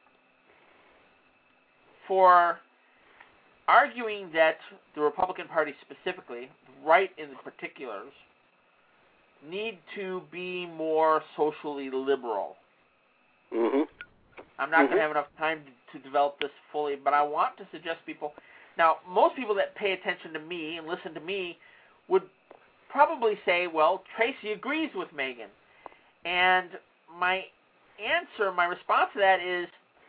for arguing that the Republican Party specifically, the right in the particulars, need to be more socially liberal. Mm-hmm. I'm not going to have enough time to develop this fully, but I want to suggest people. Now, most people that pay attention to me and listen to me would probably say, well, Tracy agrees with Meghan. And my response to that is,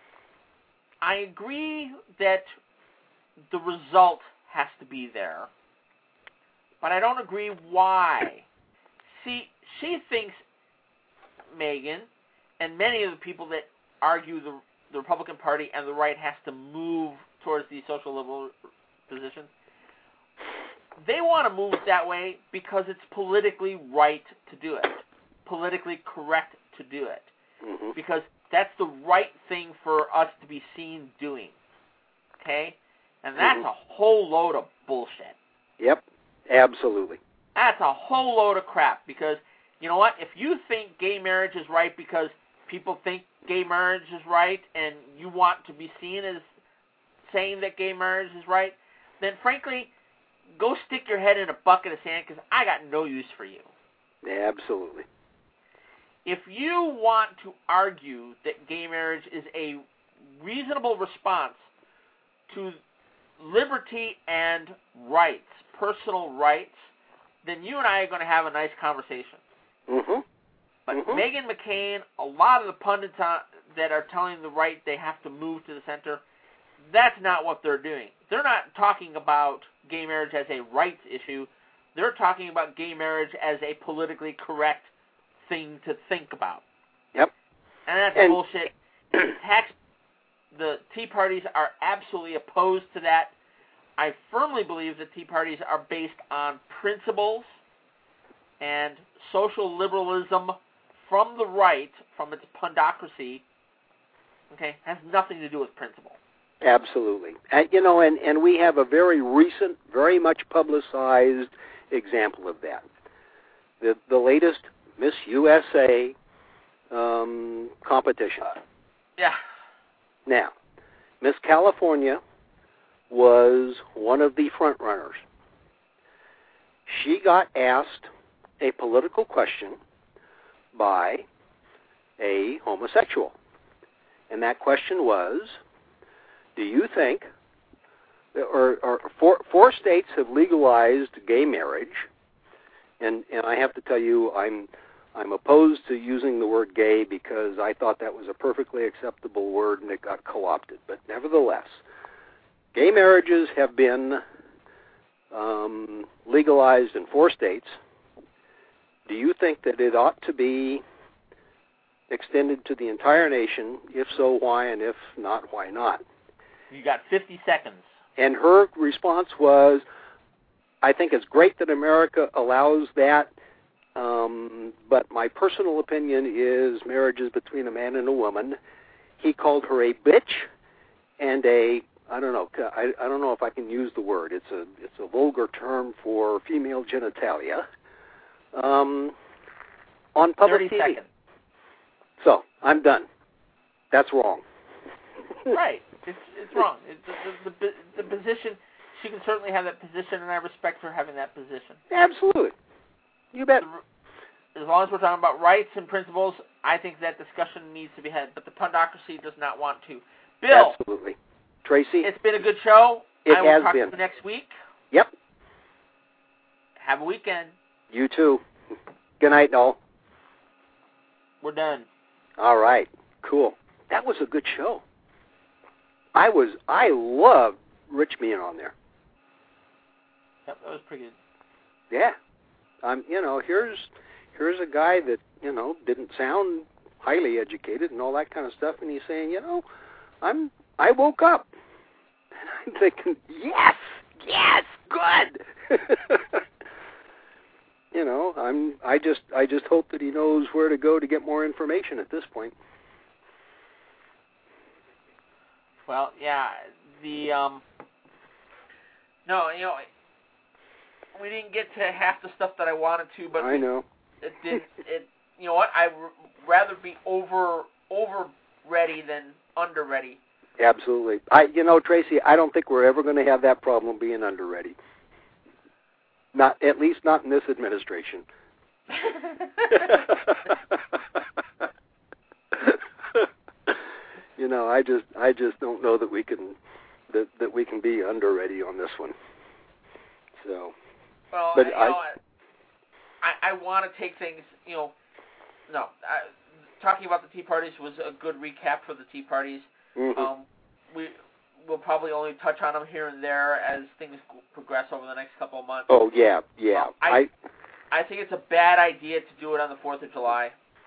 I agree that the result has to be there, but I don't agree why. See, she thinks, Meghan, and many of the people that argue the Republican Party and the right has to move towards the social liberal position, they want to move that way because it's politically right to do it, politically correct to do it, because that's the right thing for us to be seen doing, okay? And that's a whole load of bullshit. Yep, absolutely. That's a whole load of crap because, you know what, if you think gay marriage is right because people think gay marriage is right and you want to be seen as saying that gay marriage is right, then frankly, go stick your head in a bucket of sand because I got no use for you. Absolutely. If you want to argue that gay marriage is a reasonable response to liberty and rights, personal rights, then you and I are going to have a nice conversation. But Meghan McCain, a lot of the pundits that are telling the right they have to move to the center, that's not what they're doing. They're not talking about gay marriage as a rights issue. They're talking about gay marriage as a politically correct thing to think about. Yep. And that's bullshit. The Tea Parties are absolutely opposed to that. I firmly believe that Tea Parties are based on principles, and social liberalism from the right, from its pundocracy, okay, has nothing to do with principle. Absolutely. And we have a very recent, very much publicized example of that. The latest Miss USA competition. Yeah. Now, Miss California was one of the front runners. She got asked a political question by a homosexual. And that question was, do you think, or four states have legalized gay marriage, and I have to tell you, I'm opposed to using the word gay because I thought that was a perfectly acceptable word and it got co-opted. But nevertheless, gay marriages have been legalized in 4 states. Do you think that it ought to be extended to the entire nation? If so, why? And if not, why not? You got 50 seconds. And her response was, I think it's great that America allows that, but my personal opinion is marriage is between a man and a woman. He called her a bitch and I don't know if I can use the word. It's a vulgar term for female genitalia on public 30 TV. seconds. So I'm done. That's wrong. Right. It's wrong. The position, she can certainly have that position, and I respect her having that position. Absolutely. You bet. As long as we're talking about rights and principles, I think that discussion needs to be had, but the pundocracy does not want to. Bill, absolutely. Tracy, it's been a good show. It I will has talk been. to you next week. Yep. Have a weekend. You too. Good night, Noel. We're done. All right. Cool. That was a good show. I loved Rich being on there. Yep, that was pretty good. Yeah. Here's a guy that, didn't sound highly educated and all that kind of stuff, and he's saying, I woke up. And I'm thinking, yes, good. I just hope that he knows where to go to get more information at this point. Well, yeah, no, we didn't get to half the stuff that I wanted to, but I know. It didn't. You know what? I'd rather be over ready than under ready. Absolutely. Tracy, I don't think we're ever going to have that problem being under ready. At least not in this administration. I just don't know that we can be under ready on this one. So. Well, but I want to take things. Talking about the Tea Parties was a good recap for the Tea Parties. Mm-hmm. We'll probably only touch on them here and there as things progress over the next couple of months. Oh yeah. I think it's a bad idea to do it on the 4th of July.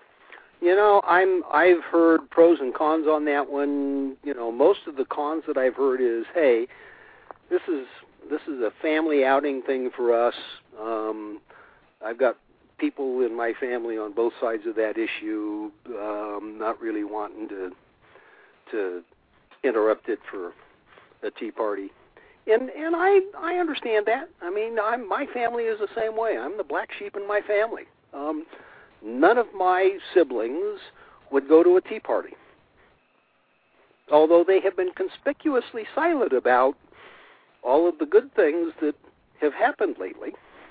I've heard pros and cons on that one. Most of the cons that I've heard is, hey, this is a family outing thing for us. I've got people in my family on both sides of that issue, not really wanting to interrupt it for a tea party. And I understand that. I mean, my family is the same way. I'm the black sheep in my family. None of my siblings would go to a tea party, although they have been conspicuously silent about all of the good things that have happened lately.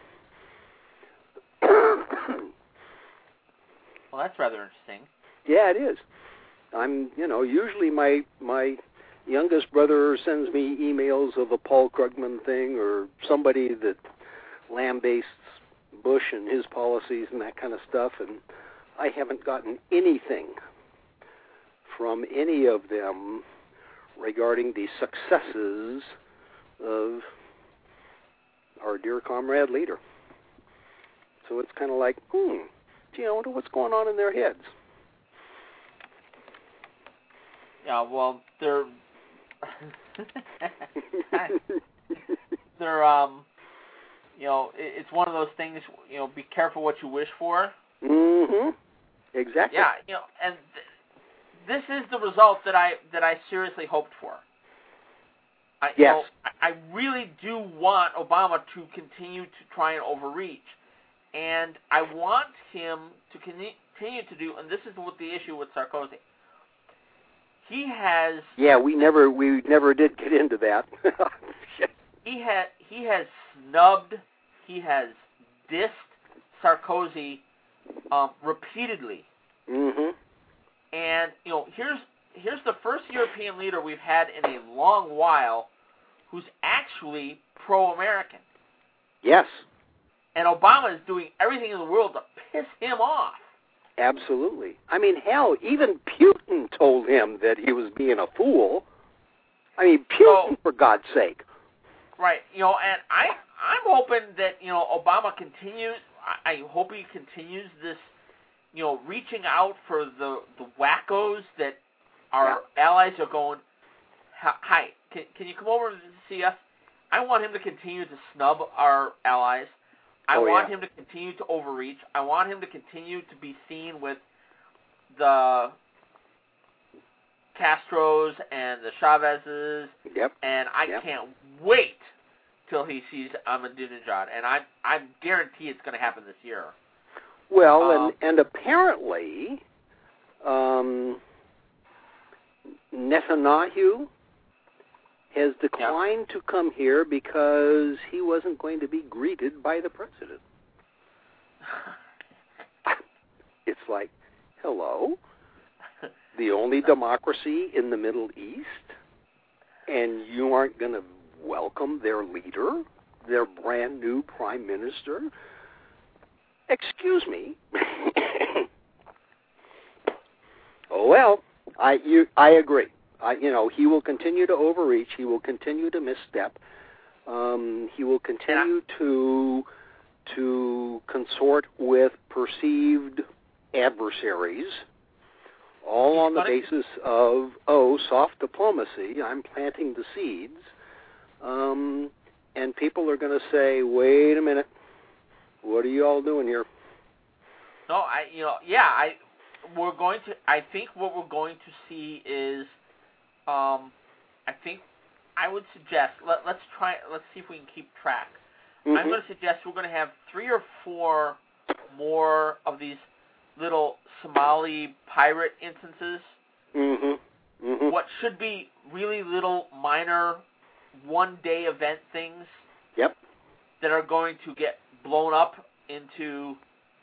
Well, that's rather interesting. Yeah, it is. I'm, usually my youngest brother sends me emails of a Paul Krugman thing or somebody that lambastes Bush and his policies and that kind of stuff, and I haven't gotten anything from any of them regarding the successes of our dear comrade leader. So it's kind of like, gee, I wonder what's going on in their heads. Yeah, well, they're it's one of those things. Be careful what you wish for. Mm-hmm. Exactly. Yeah, and this is the result that I seriously hoped for. Yes. I really do want Obama to continue to try and overreach, and I want him to continue to do. And this is what the issue with Sarkozy. He has. Yeah, we never did get into that. He has snubbed, he has dissed Sarkozy repeatedly. Mm-hmm. And here's the first European leader we've had in a long while who's actually pro-American. Yes. And Obama is doing everything in the world to piss him off. Absolutely. I mean, hell, even Putin told him that he was being a fool. I mean, Putin, for God's sake. Right. And I'm hoping that, Obama continues. I hope he continues this, reaching out for the wackos that our allies are going, hi, can you come over and see us? I want him to continue to snub our allies. I want him to continue to overreach. I want him to continue to be seen with the Castros and the Chavezes. Yep. And I can't wait till he sees Ahmadinejad. And I guarantee it's going to happen this year. Well, and apparently Netanyahu has declined to come here because he wasn't going to be greeted by the president. It's like, hello? The only democracy in the Middle East? And you aren't going to welcome their leader, their brand new prime minister? Excuse me. Oh, well, I agree. He will continue to overreach. He will continue to misstep. He will continue to consort with perceived adversaries, all on the basis of, soft diplomacy. I'm planting the seeds. And people are going to say, wait a minute, what are you all doing here? No, I think what we're going to see is, I would suggest, let's see if we can keep track. Mm-hmm. I'm going to suggest we're going to have 3 or 4 more of these little Somali pirate instances. Mm-hmm. Mm-hmm. What should be really little minor one-day event things. Yep. That are going to get blown up into,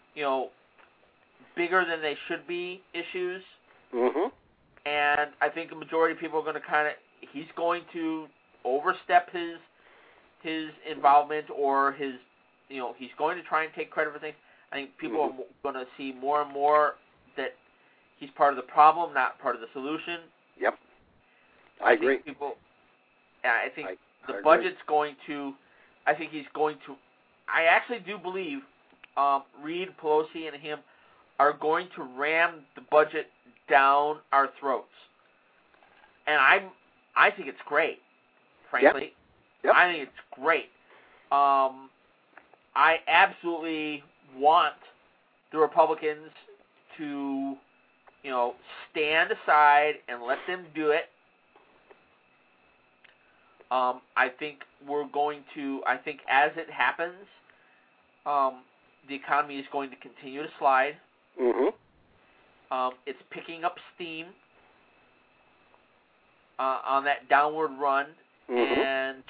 bigger than they should be issues. Mm-hmm. And I think the majority of people are going to he's going to overstep his involvement, or his, he's going to try and take credit for things. I think people are going to see more and more that he's part of the problem, not part of the solution. Yep. I agree. I think the budget's going to, I actually do believe Reid, Pelosi, and him are going to ram the budget down our throats. And I think it's great, frankly. Yep. I think it's great. I absolutely want the Republicans to, stand aside and let them do it. I think as it happens, the economy is going to continue to slide. Mm-hmm. It's picking up steam on that downward run, and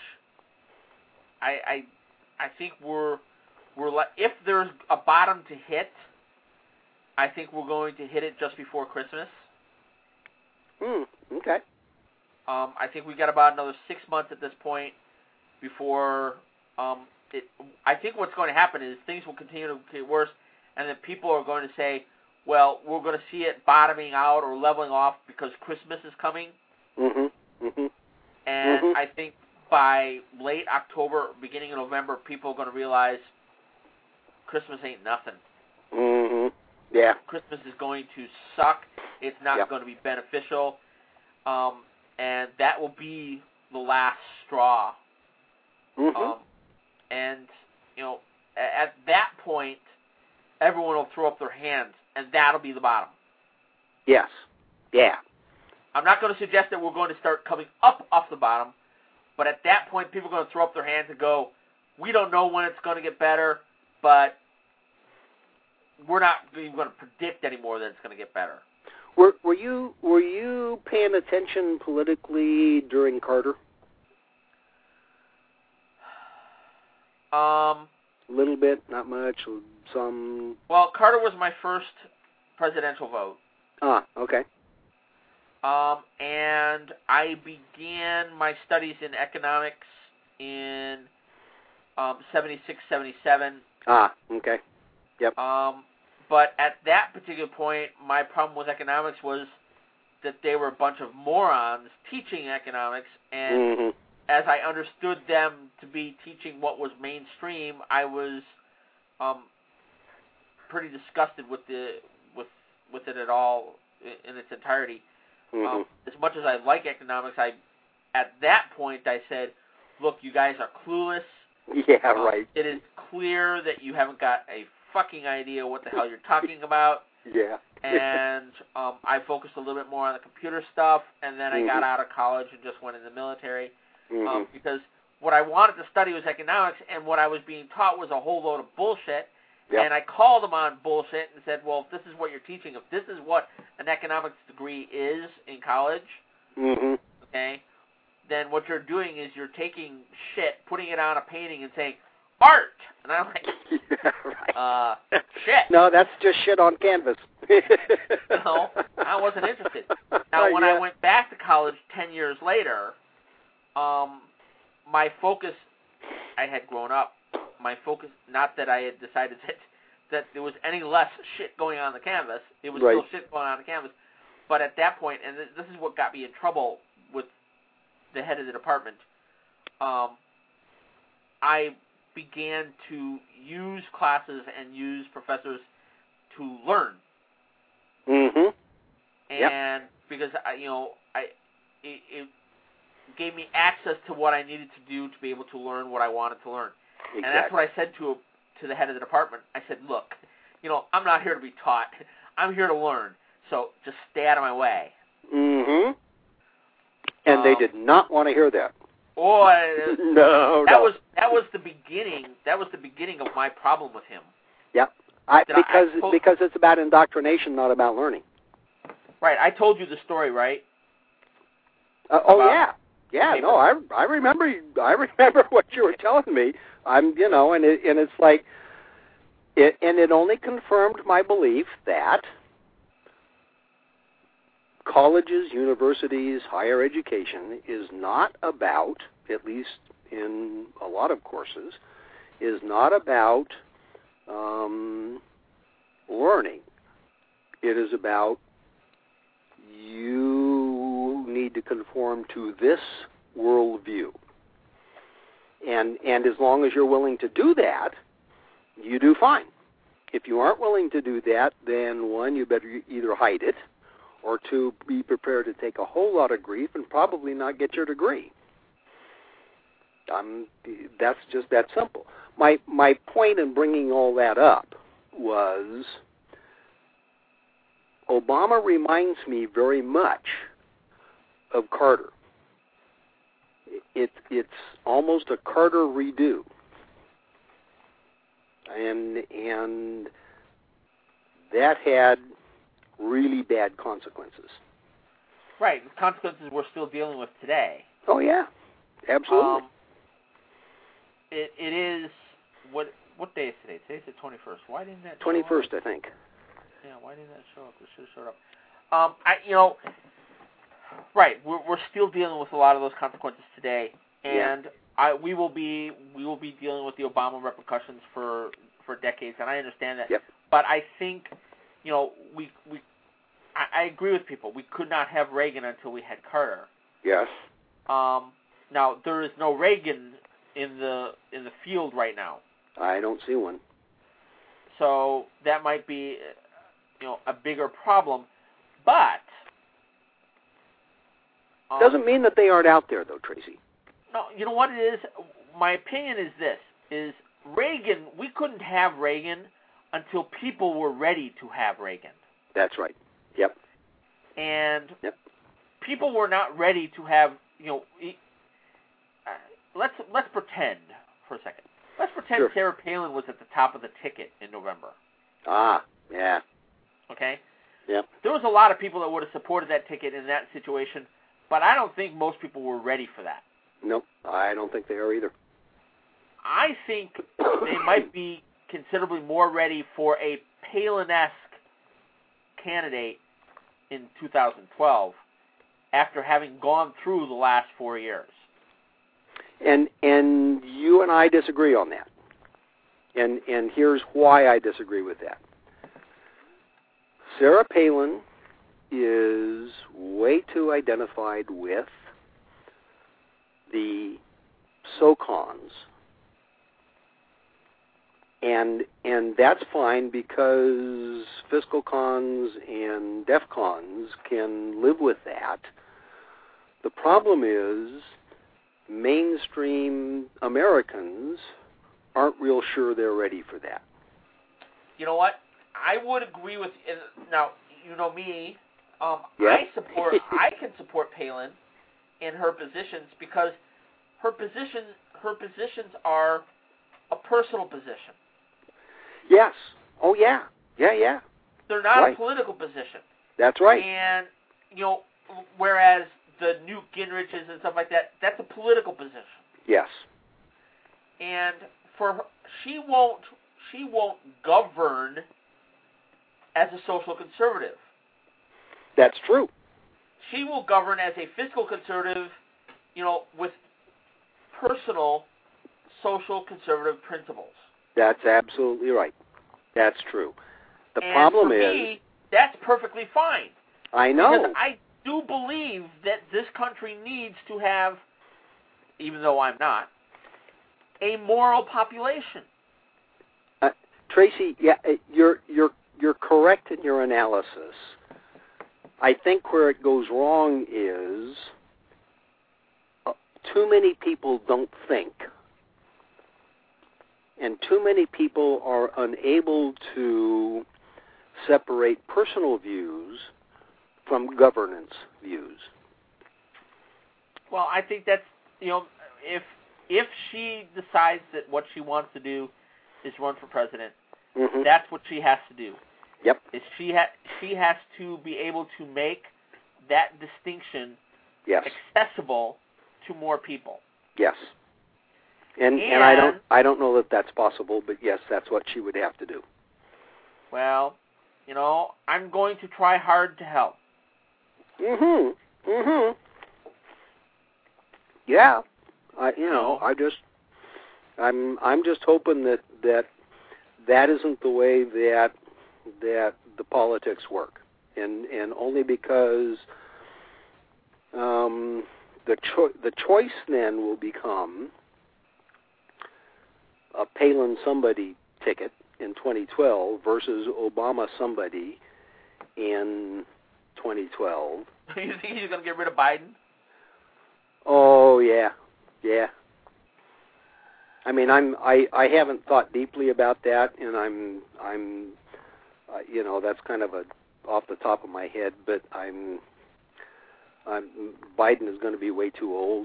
I think we're if there's a bottom to hit, I think we're going to hit it just before Christmas. Okay. I think we got about another 6 months at this point before I think what's going to happen is things will continue to get worse, and then people are going to say, well, we're going to see it bottoming out or leveling off because Christmas is coming. Mm-hmm. Mm-hmm. And I think by late October, beginning of November, people are going to realize Christmas ain't nothing. Mm-hmm. Yeah. Christmas is going to suck. It's not going to be beneficial. And that will be the last straw. Mm-hmm. And, at that point, everyone will throw up their hands, and that'll be the bottom. Yes. Yeah. I'm not going to suggest that we're going to start coming up off the bottom, but at that point, people are going to throw up their hands and go, we don't know when it's going to get better, but we're not even going to predict anymore that it's going to get better. Were you paying attention politically during Carter? A little bit, not much, some. Well, Carter was my first presidential vote. Okay. And I began my studies in economics in 76, 77. Okay. Yep. But at that particular point, my problem with economics was that they were a bunch of morons teaching economics, and as I understood them to be teaching what was mainstream, I was pretty disgusted with it at all in its entirety. As much as I like economics, at that point I said, look, you guys are clueless. Yeah, right. It is clear that you haven't got a fucking idea what the hell you're talking about. Yeah. And I focused a little bit more on the computer stuff, and then I got out of college and just went in the military. Because what I wanted to study was economics, and what I was being taught was a whole load of bullshit. Yep. And I called them on bullshit and said, well, if this is what you're teaching, if this is what an economics degree is in college, okay, then what you're doing is you're taking shit, putting it on a painting and saying, art! And I'm like, shit. No, that's just shit on canvas. No, I wasn't interested. Now, when I went back to college 10 years later, my focus, I had grown up. My focus, not that I had decided that there was any less shit going on the canvas. It was Right. still shit going on the canvas. But at that point, and this is what got me in trouble with the head of the department, I began to use classes and use professors to learn. Mm-hmm. And because it gave me access to what I needed to do to be able to learn what I wanted to learn. Exactly. And that's what I said to the head of the department. I said, look, I'm not here to be taught. I'm here to learn. So just stay out of my way. Mm-hmm. And they did not want to hear that. No. That no. was the beginning. That was the beginning of my problem with him. Yeah. Because it's about indoctrination, not about learning. Right. I told you the story, right? Yeah. No, I remember. I remember what you were telling me. And it's like, it only confirmed my belief that colleges, universities, higher education is not about, at least in a lot of courses, is not about learning. It is about you need to conform to this worldview. And as long as you're willing to do that, you do fine. If you aren't willing to do that, then one, you better either hide it, or two, be prepared to take a whole lot of grief and probably not get your degree. That's just that simple. My point in bringing all that up was Obama reminds me very much of Carter. It's almost a Carter redo, and that had really bad consequences. Right, the consequences we're still dealing with today. Oh yeah, absolutely. It is what day is today? Today's the 21st. Why didn't that? 21st, I think. Yeah, why didn't that show up? It should have showed up. Right, we're still dealing with a lot of those consequences today, and we will be dealing with the Obama repercussions for decades, and I understand that. Yep. But I think, I agree with people. We could not have Reagan until we had Carter. Yes. Now there is no Reagan in the field right now. I don't see one. So that might be, a bigger problem, but doesn't mean that they aren't out there, though, Tracy. No, you know what it is? My opinion is this: is Reagan? We couldn't have Reagan until people were ready to have Reagan. That's right. Yep. And people were not ready to have. Let's pretend for a second. Let's pretend Sarah Palin was at the top of the ticket in November. Ah, yeah. Okay? Yep. There was a lot of people that would have supported that ticket in that situation, but I don't think most people were ready for that. Nope, I don't think they are either. I think they might be considerably more ready for a Palin-esque candidate in 2012 after having gone through the last 4 years. And you and I disagree on that. And here's why I disagree with that. Sarah Palin is way too identified with the SOCONs. And that's fine because fiscal cons and DEF cons can live with that. The problem is mainstream Americans aren't real sure they're ready for that. You know what? I would agree with. Now, you know me. Yeah. I can support Palin in her positions because her positions are a personal position. Yes. Oh yeah. Yeah. They're not a political position. That's right. And whereas the Newt Gingriches and stuff like that, that's a political position. Yes. And for her, she won't govern as a social conservative. That's true. She will govern as a fiscal conservative with personal social conservative principles. That's absolutely right. That's true. The And problem for is, me, that's perfectly fine. I know. Because I do believe that this country needs to have, even though I'm not, a moral population. Tracy, yeah, you're correct in your analysis. I think where it goes wrong is too many people don't think, and too many people are unable to separate personal views from governance views. Well, I think that's, if she decides that what she wants to do is run for president, Mm-hmm. that's what she has to do. Yep. Is she has to be able to make that distinction Yes. accessible to more people. Yes. And I don't know that that's possible, but yes, that's what she would have to do. Well, I'm going to try hard to help. Mhm. Yeah. I'm just hoping that isn't the way that the politics work, and only because the choice then will become a Palin somebody ticket in 2012 versus Obama somebody in 2012. You think he's going to get rid of Biden? Oh yeah. I mean, I haven't thought deeply about that, and I'm that's kind of off the top of my head, but Biden is going to be way too old,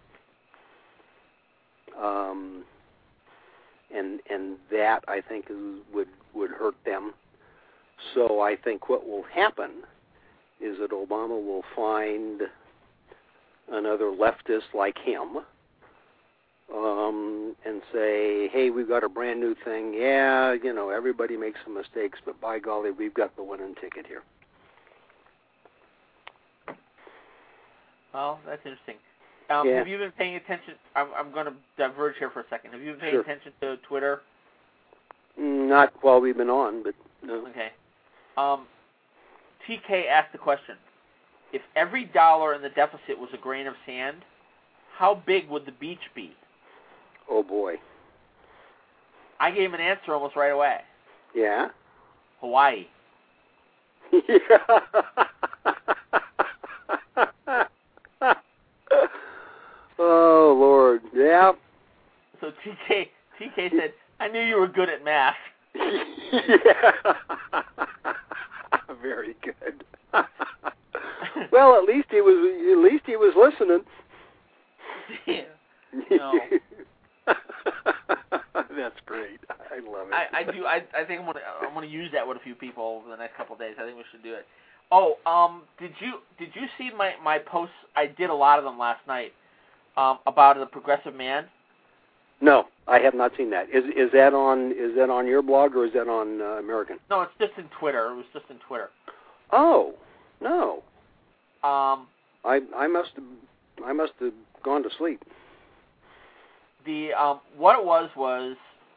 and that I think would hurt them. So I think what will happen is that Obama will find another leftist like him. And say, hey, we've got a brand new thing. Yeah, everybody makes some mistakes, but by golly, we've got the winning ticket here. Well, that's interesting. Yeah. Have you been paying attention? I'm going to diverge here for a second. Have you been paying attention to Twitter? Not while we've been on, but no. Okay. TK asked the question, if every dollar in the deficit was a grain of sand, how big would the beach be? Oh, boy. I gave him an answer almost right away. Yeah? Hawaii. Oh, Lord. Yeah. So TK said, I knew you were good at math. Yeah. Very good. Well, at least he was listening. Yeah. No. That's great. I love it. I think I'm gonna use that with a few people over the next couple of days. I think we should do it. Oh, did you see my posts? I did a lot of them last night about the Progressive Man. No, I have not seen that. Is that on your blog or is that on American? No, it's just in Twitter. It was just in Twitter. Oh, no. I must have gone to sleep. The what it was.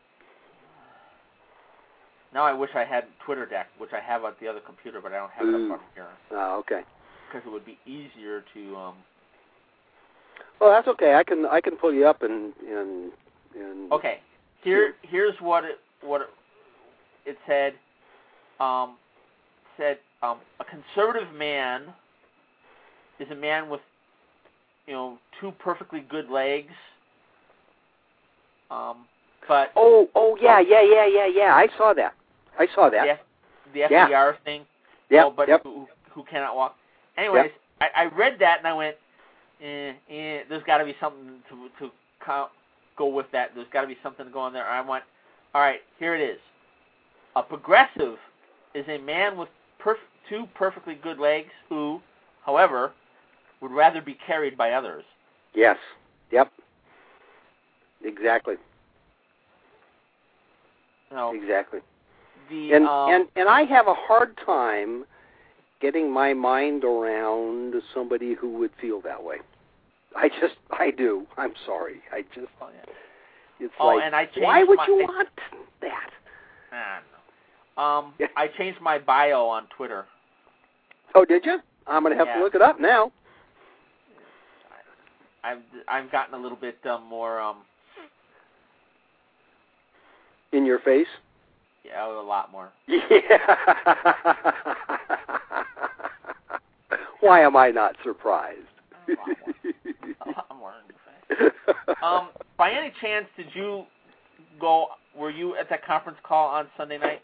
Now I wish I had Twitter Deck, which I have at the other computer, but I don't have it up on here. Oh, okay. Because it would be easier to. Well, that's okay. I can pull you up and. Okay. Here's what it said. A conservative man is a man with, two perfectly good legs. But yeah. I saw that. The FDR thing. Yeah. But who cannot walk. Anyways, I read that and I went, there's got to be something to go with that. There's got to be something to go on there. I went, all right, here it is. A progressive is a man with two perfectly good legs who, however, would rather be carried by others. Yes. Yep. Exactly. Exactly. And I have a hard time getting my mind around somebody who would feel that way. I do. I'm sorry. Oh, yeah. It's and I changed why would you want that? I don't know. I changed my bio on Twitter. Oh, did you? I'm going to have to look it up now. I've gotten a little bit more in your face. Yeah, a lot more. Yeah. Why am I not surprised? A lot more in your face. By any chance, were you at that conference call on Sunday night?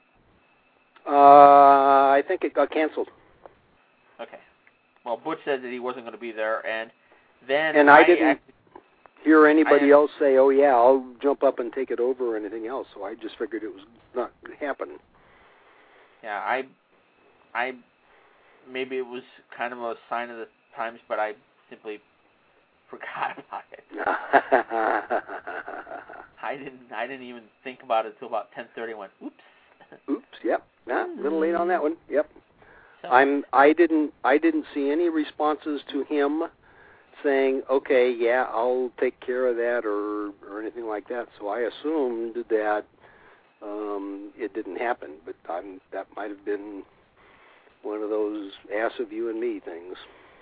I think it got canceled. Okay. Well, Butch said that he wasn't going to be there, and then I didn't hear anybody else say, "Oh yeah, I'll jump up and take it over," or anything else. So I just figured it was not going to happen. Yeah, I maybe it was kind of a sign of the times, but I simply forgot about it. I didn't even think about it until about 10:30. Went, oops. Oops. Yep. Nah, a little late on that one. Yep. So, I didn't see any responses to him saying, "Okay, yeah, I'll take care of that," or anything like that. So I assumed that it didn't happen. But that might have been one of those ass of you and me things.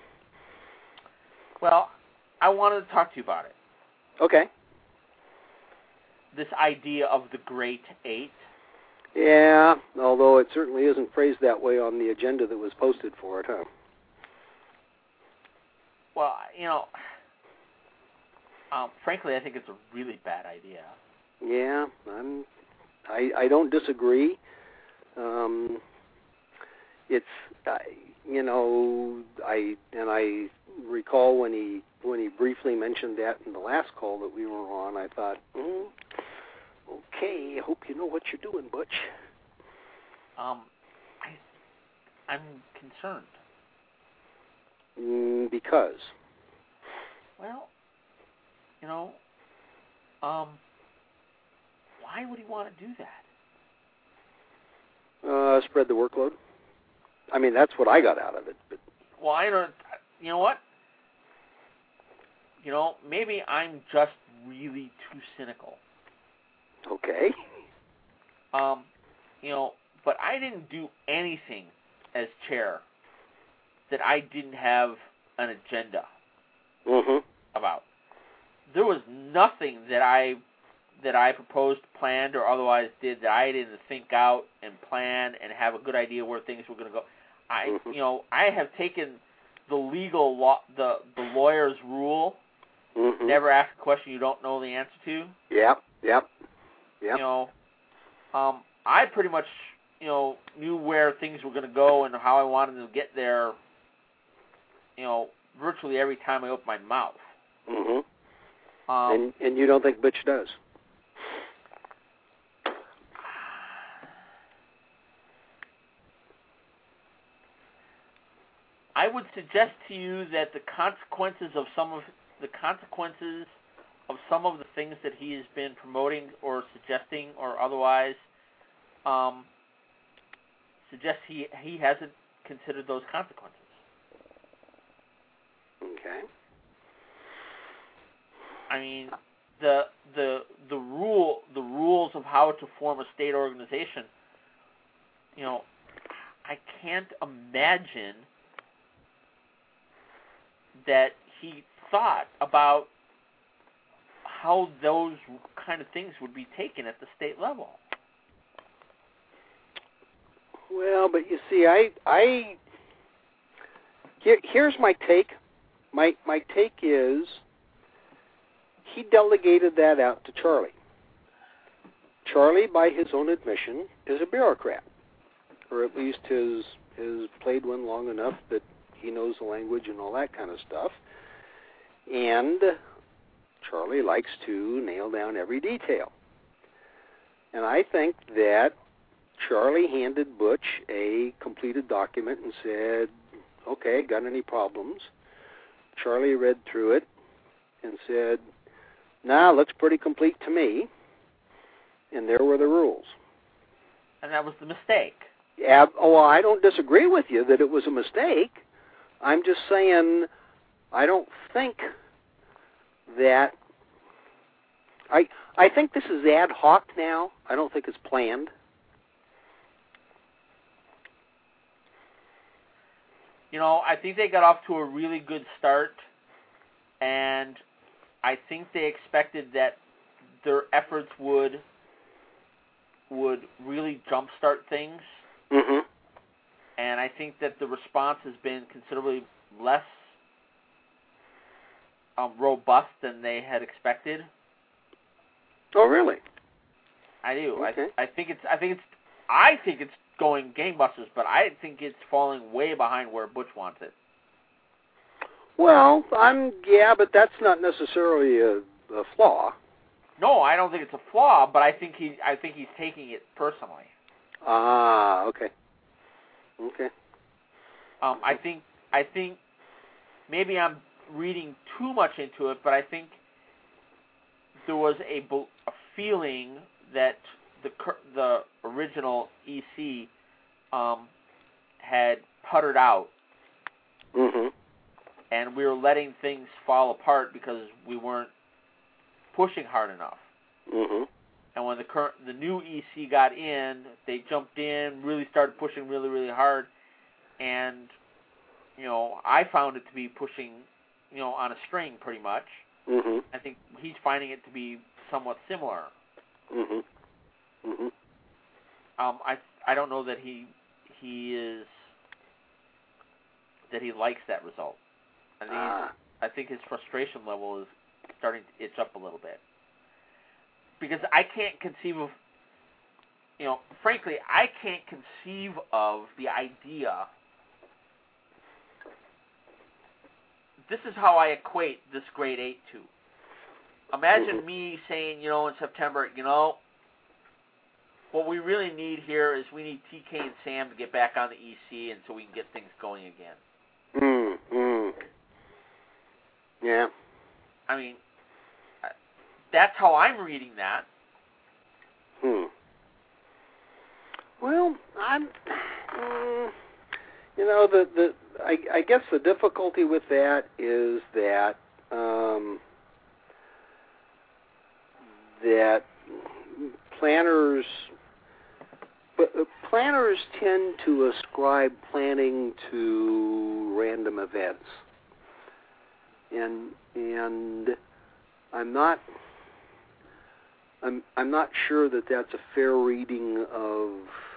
Well, I wanted to talk to you about it. Okay. This idea of the Great Eight. Yeah, although it certainly isn't phrased that way on the agenda that was posted for it, huh? Well, frankly, I think it's a really bad idea. Yeah, I don't disagree. It's I recall when he briefly mentioned that in the last call that we were on, I thought, okay, I hope you know what you're doing, Butch. I'm concerned. Because? Well, why would he want to do that? Spread the workload. I mean, that's what I got out of it. But well, I don't. You know what? Maybe I'm just really too cynical. Okay. But I didn't do anything as chair that I didn't have an agenda about. There was nothing that I proposed, planned, or otherwise did that I didn't think out and plan and have a good idea where things were going to go. I have taken the legal law, the lawyer's rule. Never ask a question you don't know the answer to. Yep. I pretty much, knew where things were going to go and how I wanted to get there, virtually every time I opened my mouth. And you don't think Butch does? I would suggest to you that the consequences of some of the things that he has been promoting or suggesting or otherwise suggest he hasn't considered those consequences. Okay. I mean, the rules of how to form a state organization. I can't imagine that he thought about how those kind of things would be taken at the state level. Well, but you see, here's my take. My take is he delegated that out to Charlie. Charlie, by his own admission, is a bureaucrat, or at least has played one long enough that he knows the language and all that kind of stuff. And Charlie likes to nail down every detail. And I think that Charlie handed Butch a completed document and said, okay, got any problems? Charlie read through it and said, nah, looks pretty complete to me. And there were the rules. And that was the mistake. Yeah, well, I don't disagree with you that it was a mistake. I'm just saying I don't think that I think this is ad hoc now. I don't think it's planned. I think they got off to a really good start, and I think they expected that their efforts would really jumpstart things. Mm-hmm. And I think that the response has been considerably less robust than they had expected. Oh, really? I do. Okay. I think it's going gangbusters, but I think it's falling way behind where Butch wants it. Well, but that's not necessarily a flaw. No, I don't think it's a flaw, but I think he's taking it personally. Ah, okay. Okay. I think maybe I'm reading too much into it, but I think there was a feeling that the original EC had puttered out, mm-hmm. and we were letting things fall apart because we weren't pushing hard enough. Mm-hmm. And when the new EC got in, they jumped in, really started pushing really, really hard, and I found it to be pushing, on a string pretty much. Mm-hmm. I think he's finding it to be somewhat similar. Mm-hmm. Mm-hmm. I don't know that he likes that result. I think his frustration level is starting to itch up a little bit. Because I can't conceive of, frankly, I can't conceive of the idea. This is how I equate this grade 8 to. Imagine me saying, in September, what we really need here is we need TK and Sam to get back on the EC and so we can get things going again. Yeah. I mean, that's how I'm reading that. Well, I guess the difficulty with that is that that planners tend to ascribe planning to random events, and I'm not sure that that's a fair reading of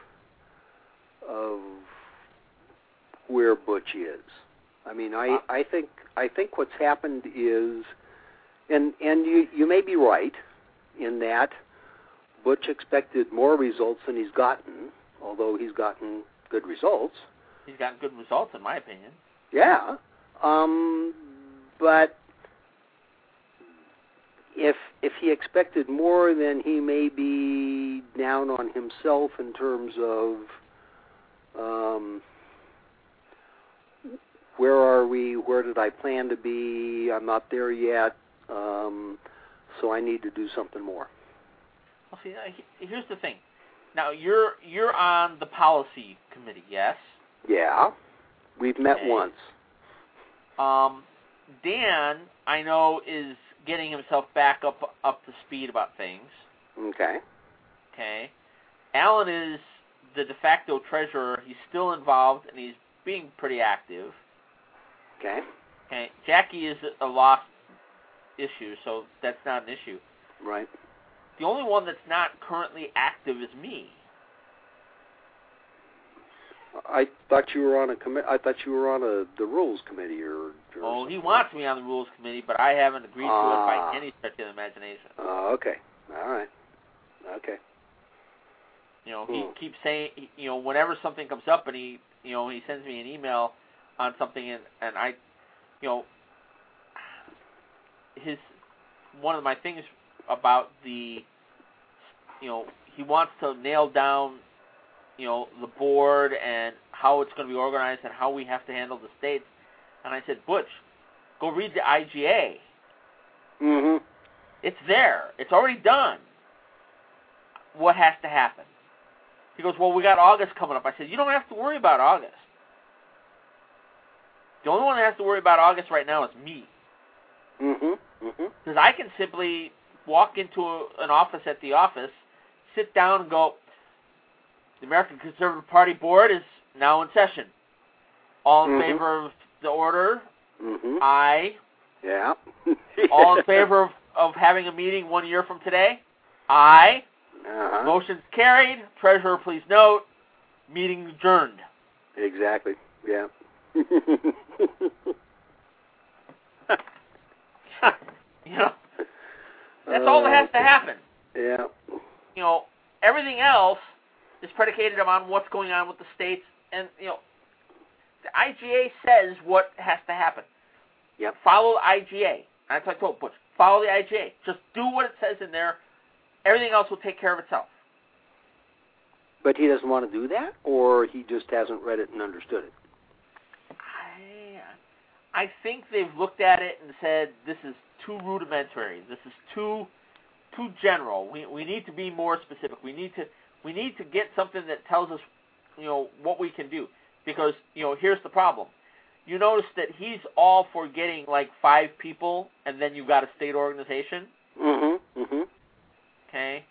where Butch is. I mean, I think what's happened is, and you may be right in that Butch expected more results than he's gotten, although he's gotten good results. He's gotten good results, in my opinion. Yeah, but if he expected more, then he may be down on himself in terms of where are we? Where did I plan to be? I'm not there yet, so I need to do something more. Well, see, here's the thing. Now, you're on the policy committee, yes? Yeah, we've met once. Dan, I know, is getting himself back up to speed about things. Okay. Alan is the de facto treasurer. He's still involved, and he's being pretty active. Okay. Jackie is a lost issue, so that's not an issue. Right. The only one that's not currently active is me. I thought you were on the rules committee, or Oh, he wants me on the rules committee, but I haven't agreed to it by any stretch of the imagination. Okay. All right. Okay. He keeps saying, whenever something comes up, and he sends me an email on something, and I, one of my things about the, he wants to nail down, the board and how it's going to be organized and how we have to handle the states. And I said, Butch, go read the IGA. Mm-hmm. It's there. It's already done. What has to happen? He goes, well, we got August coming up. I said, you don't have to worry about August. The only one that has to worry about August right now is me. Mm-hmm. Mm-hmm. Because I can simply walk into an office at the office, sit down and go, the American Conservative Party board is now in session. All in favor of the order? Aye. Yeah. All in favor of having a meeting 1 year from today? Aye. Motion's carried. Treasurer, please note, meeting adjourned. Exactly. Yeah. You know, that's all that has to happen. Yeah. You know, everything else is predicated upon what's going on with the states, and you know, the IGA says what has to happen. Yep. Follow the IGA. That's what I told Butch. Follow the IGA. Just do what it says in there. Everything else will take care of itself. But he doesn't want to do that, or he just hasn't read it and understood it? I think they've looked at it and said, this is too rudimentary. This is too general. We need to be more specific. We need to get something that tells us, you know, what we can do. Because, you know, here's the problem. You notice that he's all for getting like 5 people, and then you've got a state organization. Okay.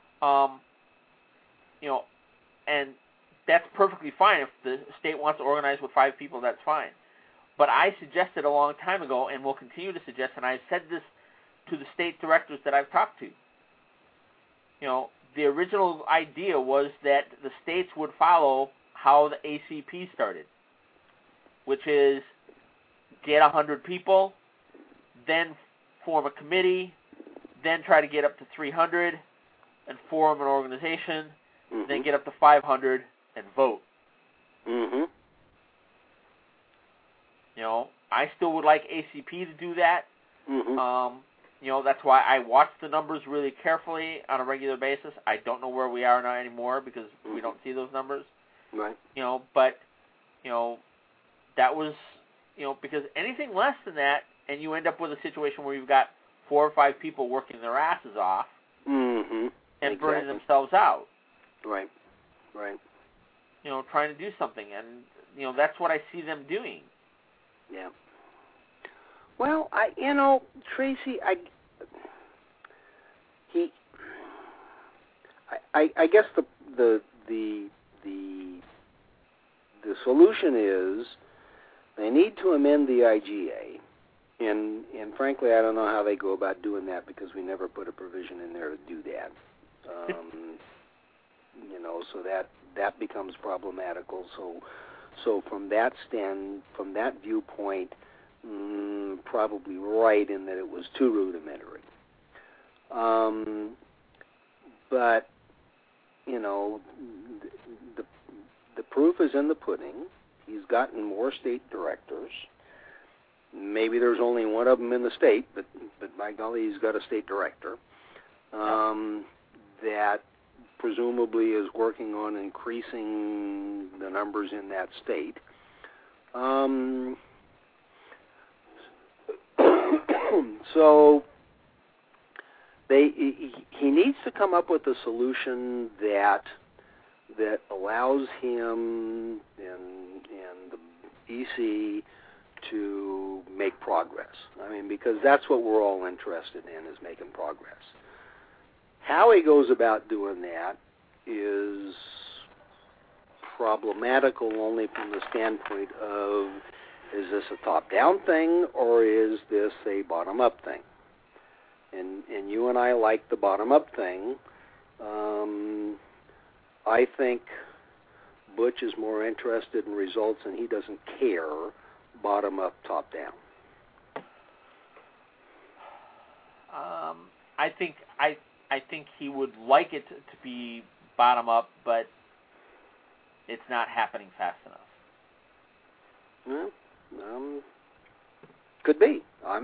You know, and that's perfectly fine. If the state wants to organize with 5 people, that's fine. But I suggested a long time ago, and will continue to suggest, and I've said this to the state directors that I've talked to. You know, the original idea was that the states would follow how the ACP started, which is get 100 people, then form a committee, then try to get up to 300 and form an organization, then get up to 500 and vote. You know, I still would like ACP to do that. You know, that's why I watch the numbers really carefully on a regular basis. I don't know where we are now anymore because we don't see those numbers. Right. You know, but, you know, that was, you know, because anything less than that, and you end up with a situation where you've got 4 or 5 people working their asses off and burning themselves out. Right. Right. You know, trying to do something. And, you know, that's what I see them doing. Yeah. Well, Tracy, I guess the solution is they need to amend the IGA, and frankly, I don't know how they go about doing that because we never put a provision in there to do that. You know, so that becomes problematical. So from that viewpoint, probably right in that it was too rudimentary. But you know, the proof is in the pudding. He's gotten more state directors. Maybe there's only one of them in the state, but by golly, he's got a state director that presumably is working on increasing the numbers in that state. So he needs to come up with a solution that allows him and the EC to make progress. I mean, because that's what we're all interested in, is making progress. How he goes about doing that is problematical only from the standpoint of, is this a top-down thing or is this a bottom-up thing? And you and I like the bottom-up thing. I think Butch is more interested in results, and he doesn't care bottom-up, top-down. I think he would like it to be bottom-up, but it's not happening fast enough. Well, could be.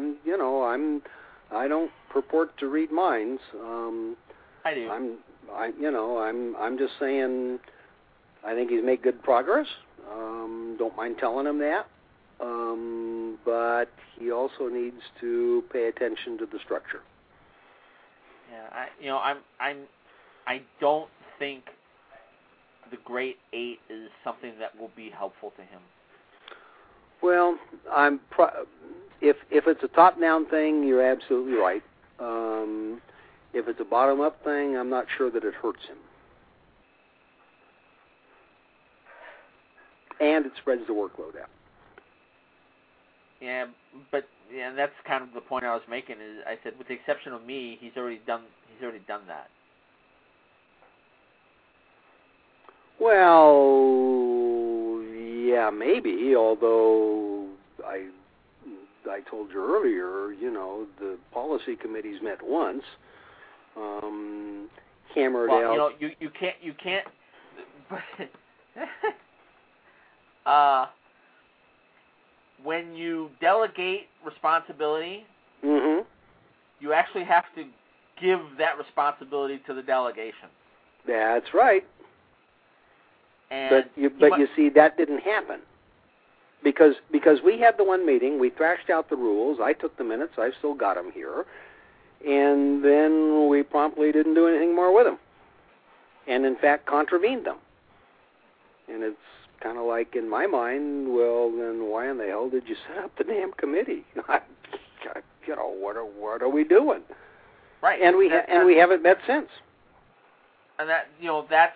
I don't purport to read minds. I do. I'm just saying I think he's made good progress. Don't mind telling him that. But he also needs to pay attention to the structure. Yeah, I don't think the Great 8 is something that will be helpful to him. Well, if it's a top-down thing, you're absolutely right. If it's a bottom-up thing, I'm not sure that it hurts him. And it spreads the workload out. Yeah, but and that's kind of the point I was making. Is I said, with the exception of me, he's already done that. Well, yeah, maybe. Although I told you earlier, the policy committee's met once, hammered out. Well, you can't. When you delegate responsibility, mm-hmm. you actually have to give that responsibility to the delegation. That's right. And but you see, that didn't happen because we had the one meeting, we thrashed out the rules. I took the minutes. I've still got them here, and then we promptly didn't do anything more with them, and in fact contravened them. And it's kind of like, in my mind, well, then why in the hell did you set up the damn committee? What are we doing? Right. And we haven't met since. And that's.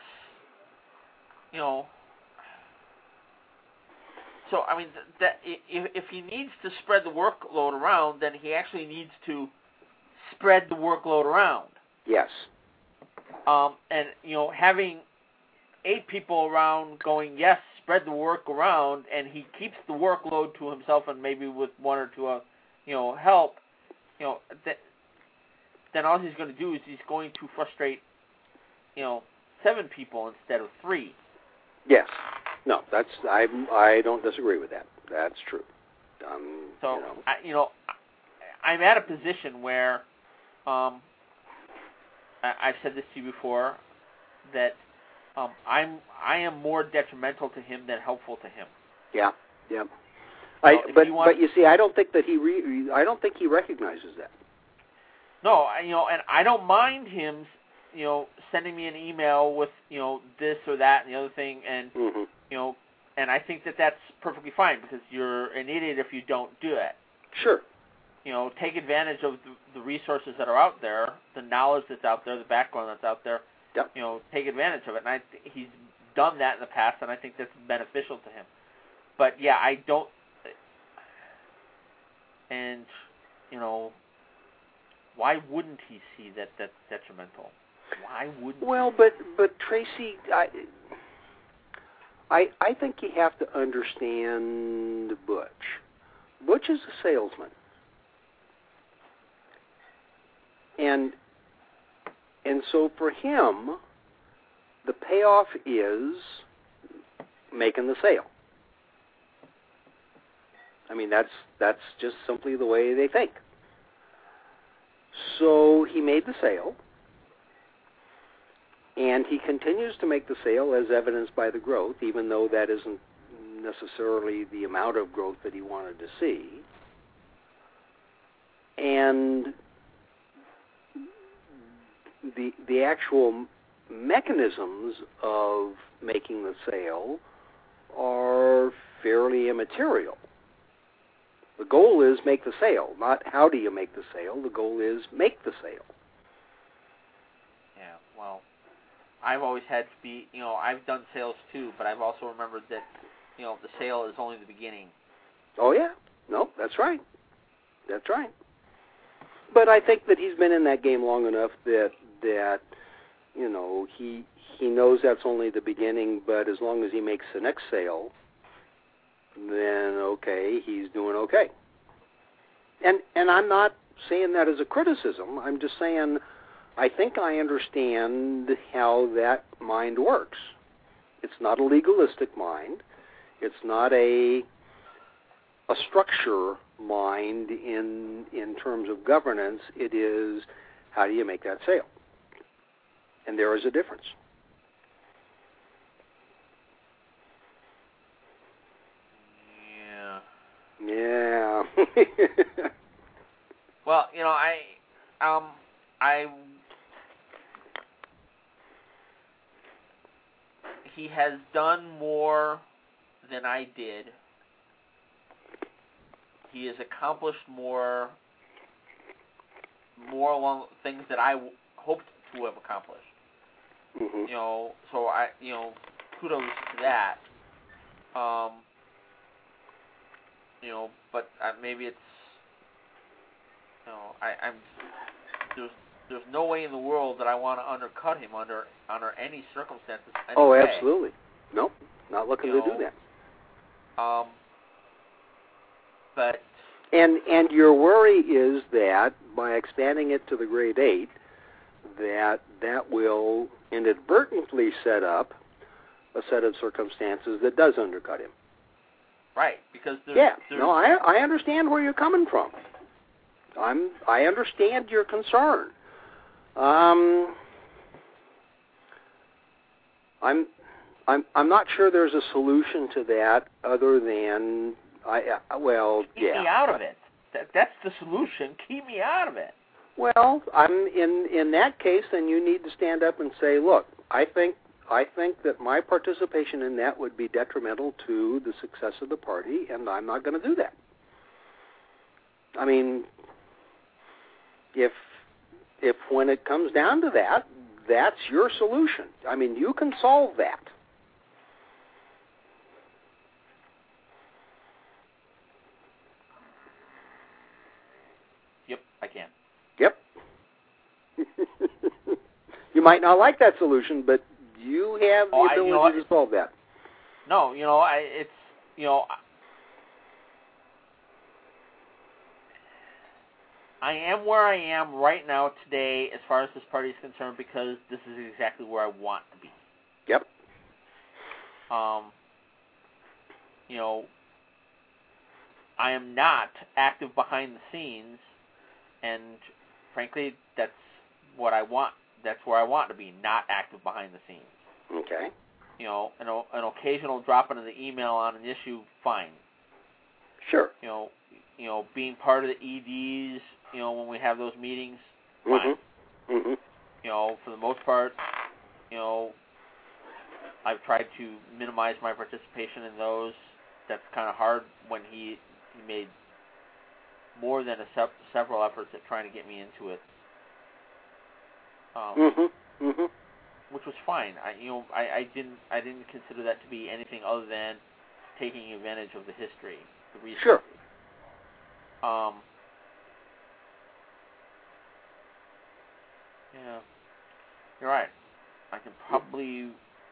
So I mean, that if he needs to spread the workload around, then he actually needs to spread the workload around. Yes. And having 8 people around going, yes, spread the work around, and he keeps the workload to himself, and maybe with 1 or 2, help. Then all he's going to do is he's going to frustrate, 7 people instead of 3. Yes. No, I don't disagree with that. That's true. I'm at a position where I've said this to you before, that I am more detrimental to him than helpful to him. Yeah. Yeah. But you see, I don't think that he recognizes that. No, and I don't mind him, sending me an email with, this or that and the other thing, and mm-hmm. And I think that that's perfectly fine, because you're an idiot if you don't do it. Sure. Take advantage of the resources that are out there, the knowledge that's out there, the background that's out there. Yep. Take advantage of it, and he's done that in the past, and I think that's beneficial to him. But yeah, I don't. And why wouldn't he see that that's detrimental? Why wouldn't? Well, but Tracy, I think you have to understand Butch. Butch is a salesman, and so for him, the payoff is making the sale. I mean, that's just simply the way they think. So he made the sale, and he continues to make the sale as evidenced by the growth, even though that isn't necessarily the amount of growth that he wanted to see. And the actual mechanisms of making the sale are fairly immaterial. The goal is make the sale, not how do you make the sale. The goal is make the sale. Yeah, well, I've always had to be, I've done sales too, but I've also remembered that, the sale is only the beginning. Oh, yeah. No, that's right. That's right. But I think that he's been in that game long enough that he knows that's only the beginning, but as long as he makes the next sale, then okay, he's doing okay. And I'm not saying that as a criticism. I'm just saying I think I understand how that mind works. It's not a legalistic mind. It's not a structure mind in terms of governance. It is, how do you make that sale? And there is a difference. Yeah. Well, he has done more than I did he has accomplished more along things that I hoped to have accomplished. Mm-hmm. So kudos to that. But maybe it's, I'm there's no way in the world that I want to undercut him under any circumstances. Oh, absolutely. Nope, not looking to do that. But and your worry is that by expanding it to the grade 8, that will inadvertently set up a set of circumstances that does undercut him. Right, because I understand where you're coming from. I understand your concern. I'm not sure there's a solution to that other than keep me out of it. That's the solution. Keep me out of it. Well, in that case, then you need to stand up and say, look, I think that my participation in that would be detrimental to the success of the party, and I'm not going to do that. I mean, if when it comes down to that, that's your solution. I mean, you can solve that. Yep, I can. Yep. You might not like that solution, but you have the ability to solve that. No, I am where I am right now today as far as this party is concerned because this is exactly where I want to be. Yep. I am not active behind the scenes, and frankly, that's what I want. That's where I want to be, not active behind the scenes. Okay. An occasional drop into the email on an issue, fine. Sure. Being part of the EDs, when we have those meetings, fine. Mm-hmm. Mm-hmm. For the most part, I've tried to minimize my participation in those. That's kind of hard when he made more than several efforts at trying to get me into it. Which was fine. I didn't consider that to be anything other than taking advantage of the history, the research. Sure. Yeah, you're right. I can probably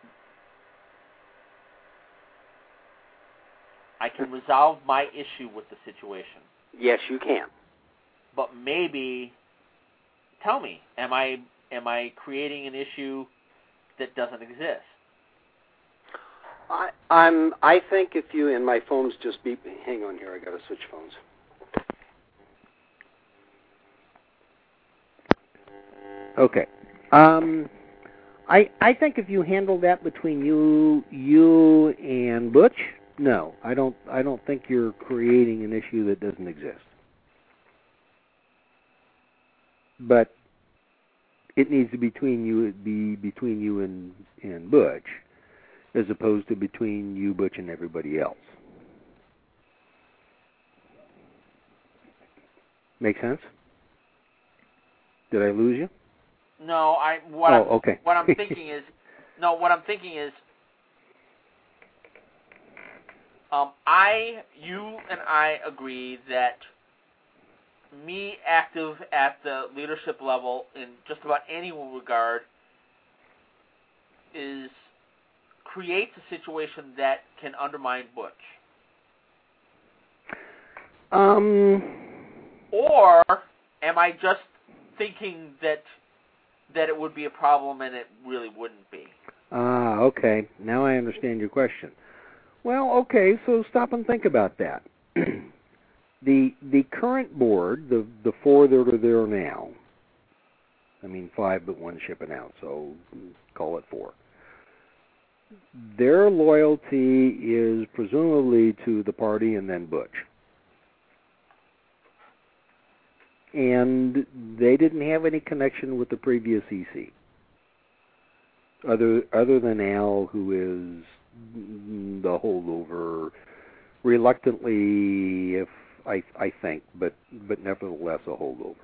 resolve my issue with the situation. Yes, you can. But maybe tell me, am I creating an issue that doesn't exist? I think if you, and my phone's just beeping. Hang on here, I got to switch phones. Okay. I think if you handle that between you and Butch, no, I don't think you're creating an issue that doesn't exist. But it needs to be between you and Butch, as opposed to between you, Butch, and everybody else. Make sense? Did I lose you? No, okay. What I'm thinking is, you and I agree that me active at the leadership level in just about any regard creates a situation that can undermine Butch. Or am I just thinking that it would be a problem and it really wouldn't be? Okay. Now I understand your question. Well, okay, so stop and think about that. The current board, the four that are there now, I mean 5 but 1 shipping out, so call it 4. Their loyalty is presumably to the party and then Butch. And they didn't have any connection with the previous EC, other than Al, who is the holdover, reluctantly, if I think, but nevertheless a holdover.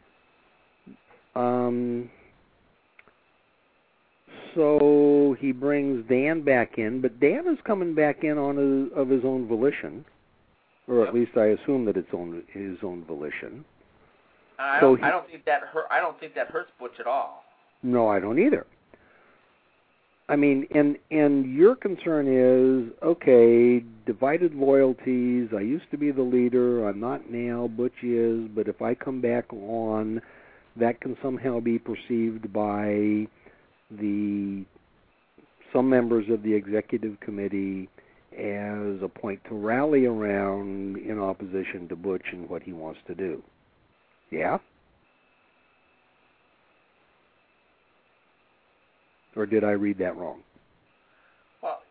So he brings Dan back in, but Dan is coming back in of his own volition, or at least I assume that it's his own volition. I don't think that hurts Butch at all. No, I don't either. I mean, and your concern is, okay, divided loyalties. I used to be the leader. I'm not now. Butch is. But if I come back on, that can somehow be perceived by some members of the executive committee as a point to rally around in opposition to Butch and what he wants to do. Yeah? Or did I read that wrong? Well,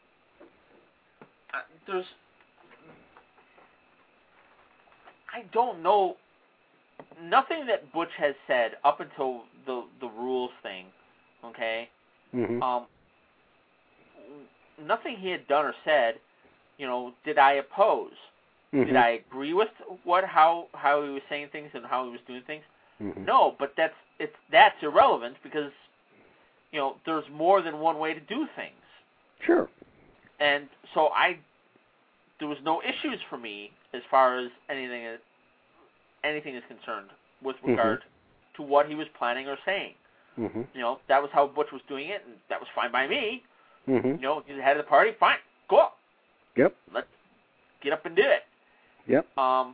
I don't know. Nothing that Butch has said up until the rules thing, okay? Mm-hmm. Nothing he had done or said, did I oppose? Mm-hmm. Did I agree with how he was saying things and how he was doing things? Mm-hmm. No, but that's irrelevant because there's more than one way to do things. Sure. And so there was no issues for me as far as anything is concerned with regard to what he was planning or saying. Mm-hmm. That was how Butch was doing it, and that was fine by me. Mm-hmm. He's the head of the party. Fine, cool. Yep. Let's get up and do it. Yep.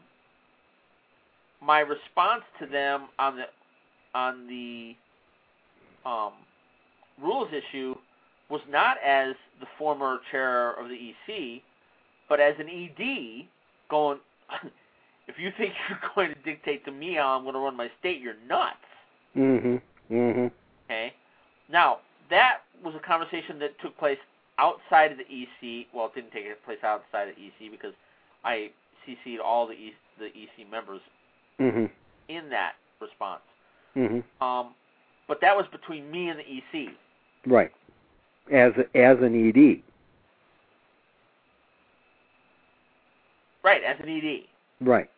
My response to them on the rules issue was not as the former chair of the EC, but as an ED going, if you think you're going to dictate to me how I'm going to run my state, you're nuts. Mm-hmm. Mm-hmm. Okay? Now, that was a conversation that took place outside of the EC. Well, it didn't take place outside of the EC because I CC'd all the EC members in that response. Mm-hmm. But that was between me and the EC. Right. As an ED. Right, as an ED. Right.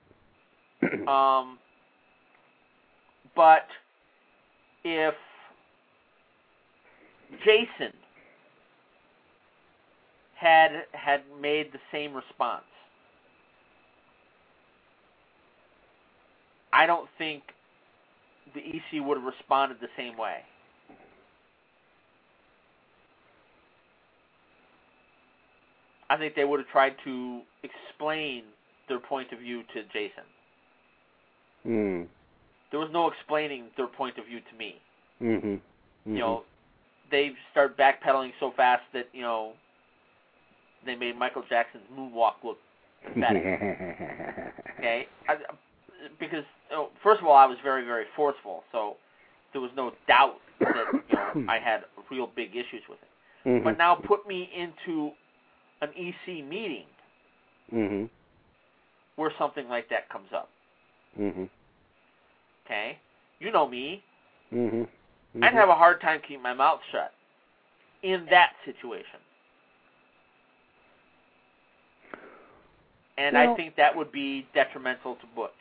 But if Jason had made the same response, I don't think the EC would have responded the same way. I think they would have tried to explain their point of view to Jason. Mm. There was no explaining their point of view to me. Mm-hmm. Mm-hmm. They started backpedaling so fast that, they made Michael Jackson's moonwalk look pathetic. Okay? Because, first of all, I was very, very forceful, so there was no doubt that, I had real big issues with it. Mm-hmm. But now put me into an EC meeting where something like that comes up. Mm-hmm. Okay? You know me. Mm-hmm. Mm-hmm. I'd have a hard time keeping my mouth shut in that situation. And I think that would be detrimental to Butch.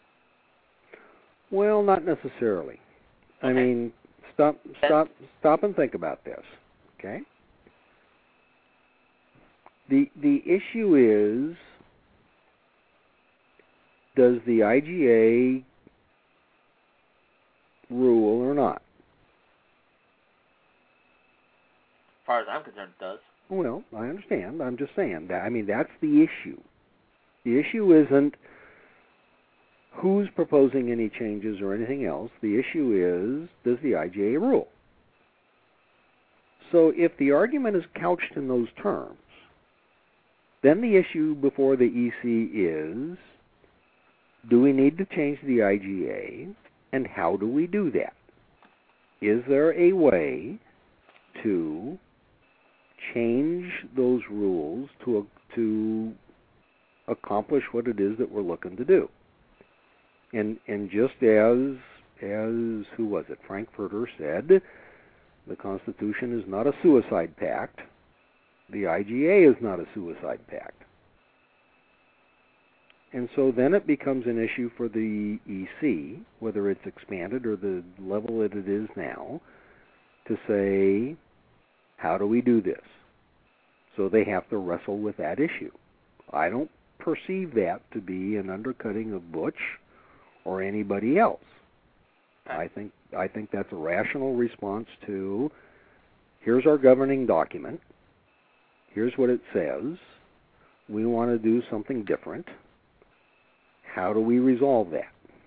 Well, not necessarily. Okay. I mean, stop and think about this, okay? The issue is, does the IGA rule or not? As far as I'm concerned, it does. Well, I understand. I'm just saying that. I mean, that's the issue. The issue isn't who's proposing any changes or anything else. The issue is, does the IGA rule? So if the argument is couched in those terms, then the issue before the EC is, do we need to change the IGA, and how do we do that? Is there a way to change those rules to accomplish what it is that we're looking to do? And just as who was it? Frankfurter said, the Constitution is not a suicide pact. The IGA is not a suicide pact. And so then it becomes an issue for the EC, whether it's expanded or the level that it is now, to say, how do we do this? So they have to wrestle with that issue. I don't perceive that to be an undercutting of Butch or anybody else. I think that's a rational response to, here's our governing document, here's what it says, we want to do something different. How do we resolve that?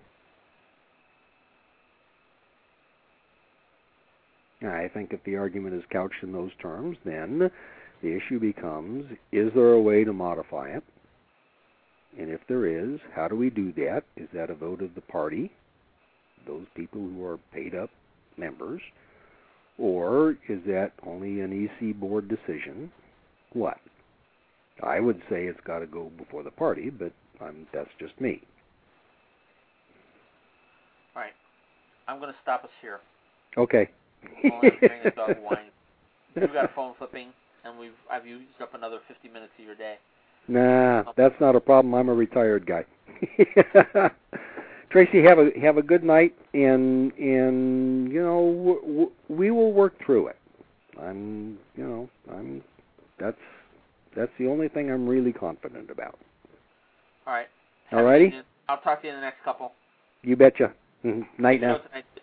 I think if the argument is couched in those terms, then the issue becomes, is there a way to modify it? And if there is, how do we do that? Is that a vote of the party, those people who are paid up members? Or is that only an EC board decision? What? I would say it's got to go before the party, but that's just me. All right. I'm going to stop us here. Okay. This dog whine. You've got phone flipping, and I've used up another 50 minutes of your day. Nah, that's not a problem. I'm a retired guy. Tracy, have a good night, and you know we will work through it. That's the only thing I'm really confident about. All right. All righty. I'll talk to you in the next couple. You betcha. Night now.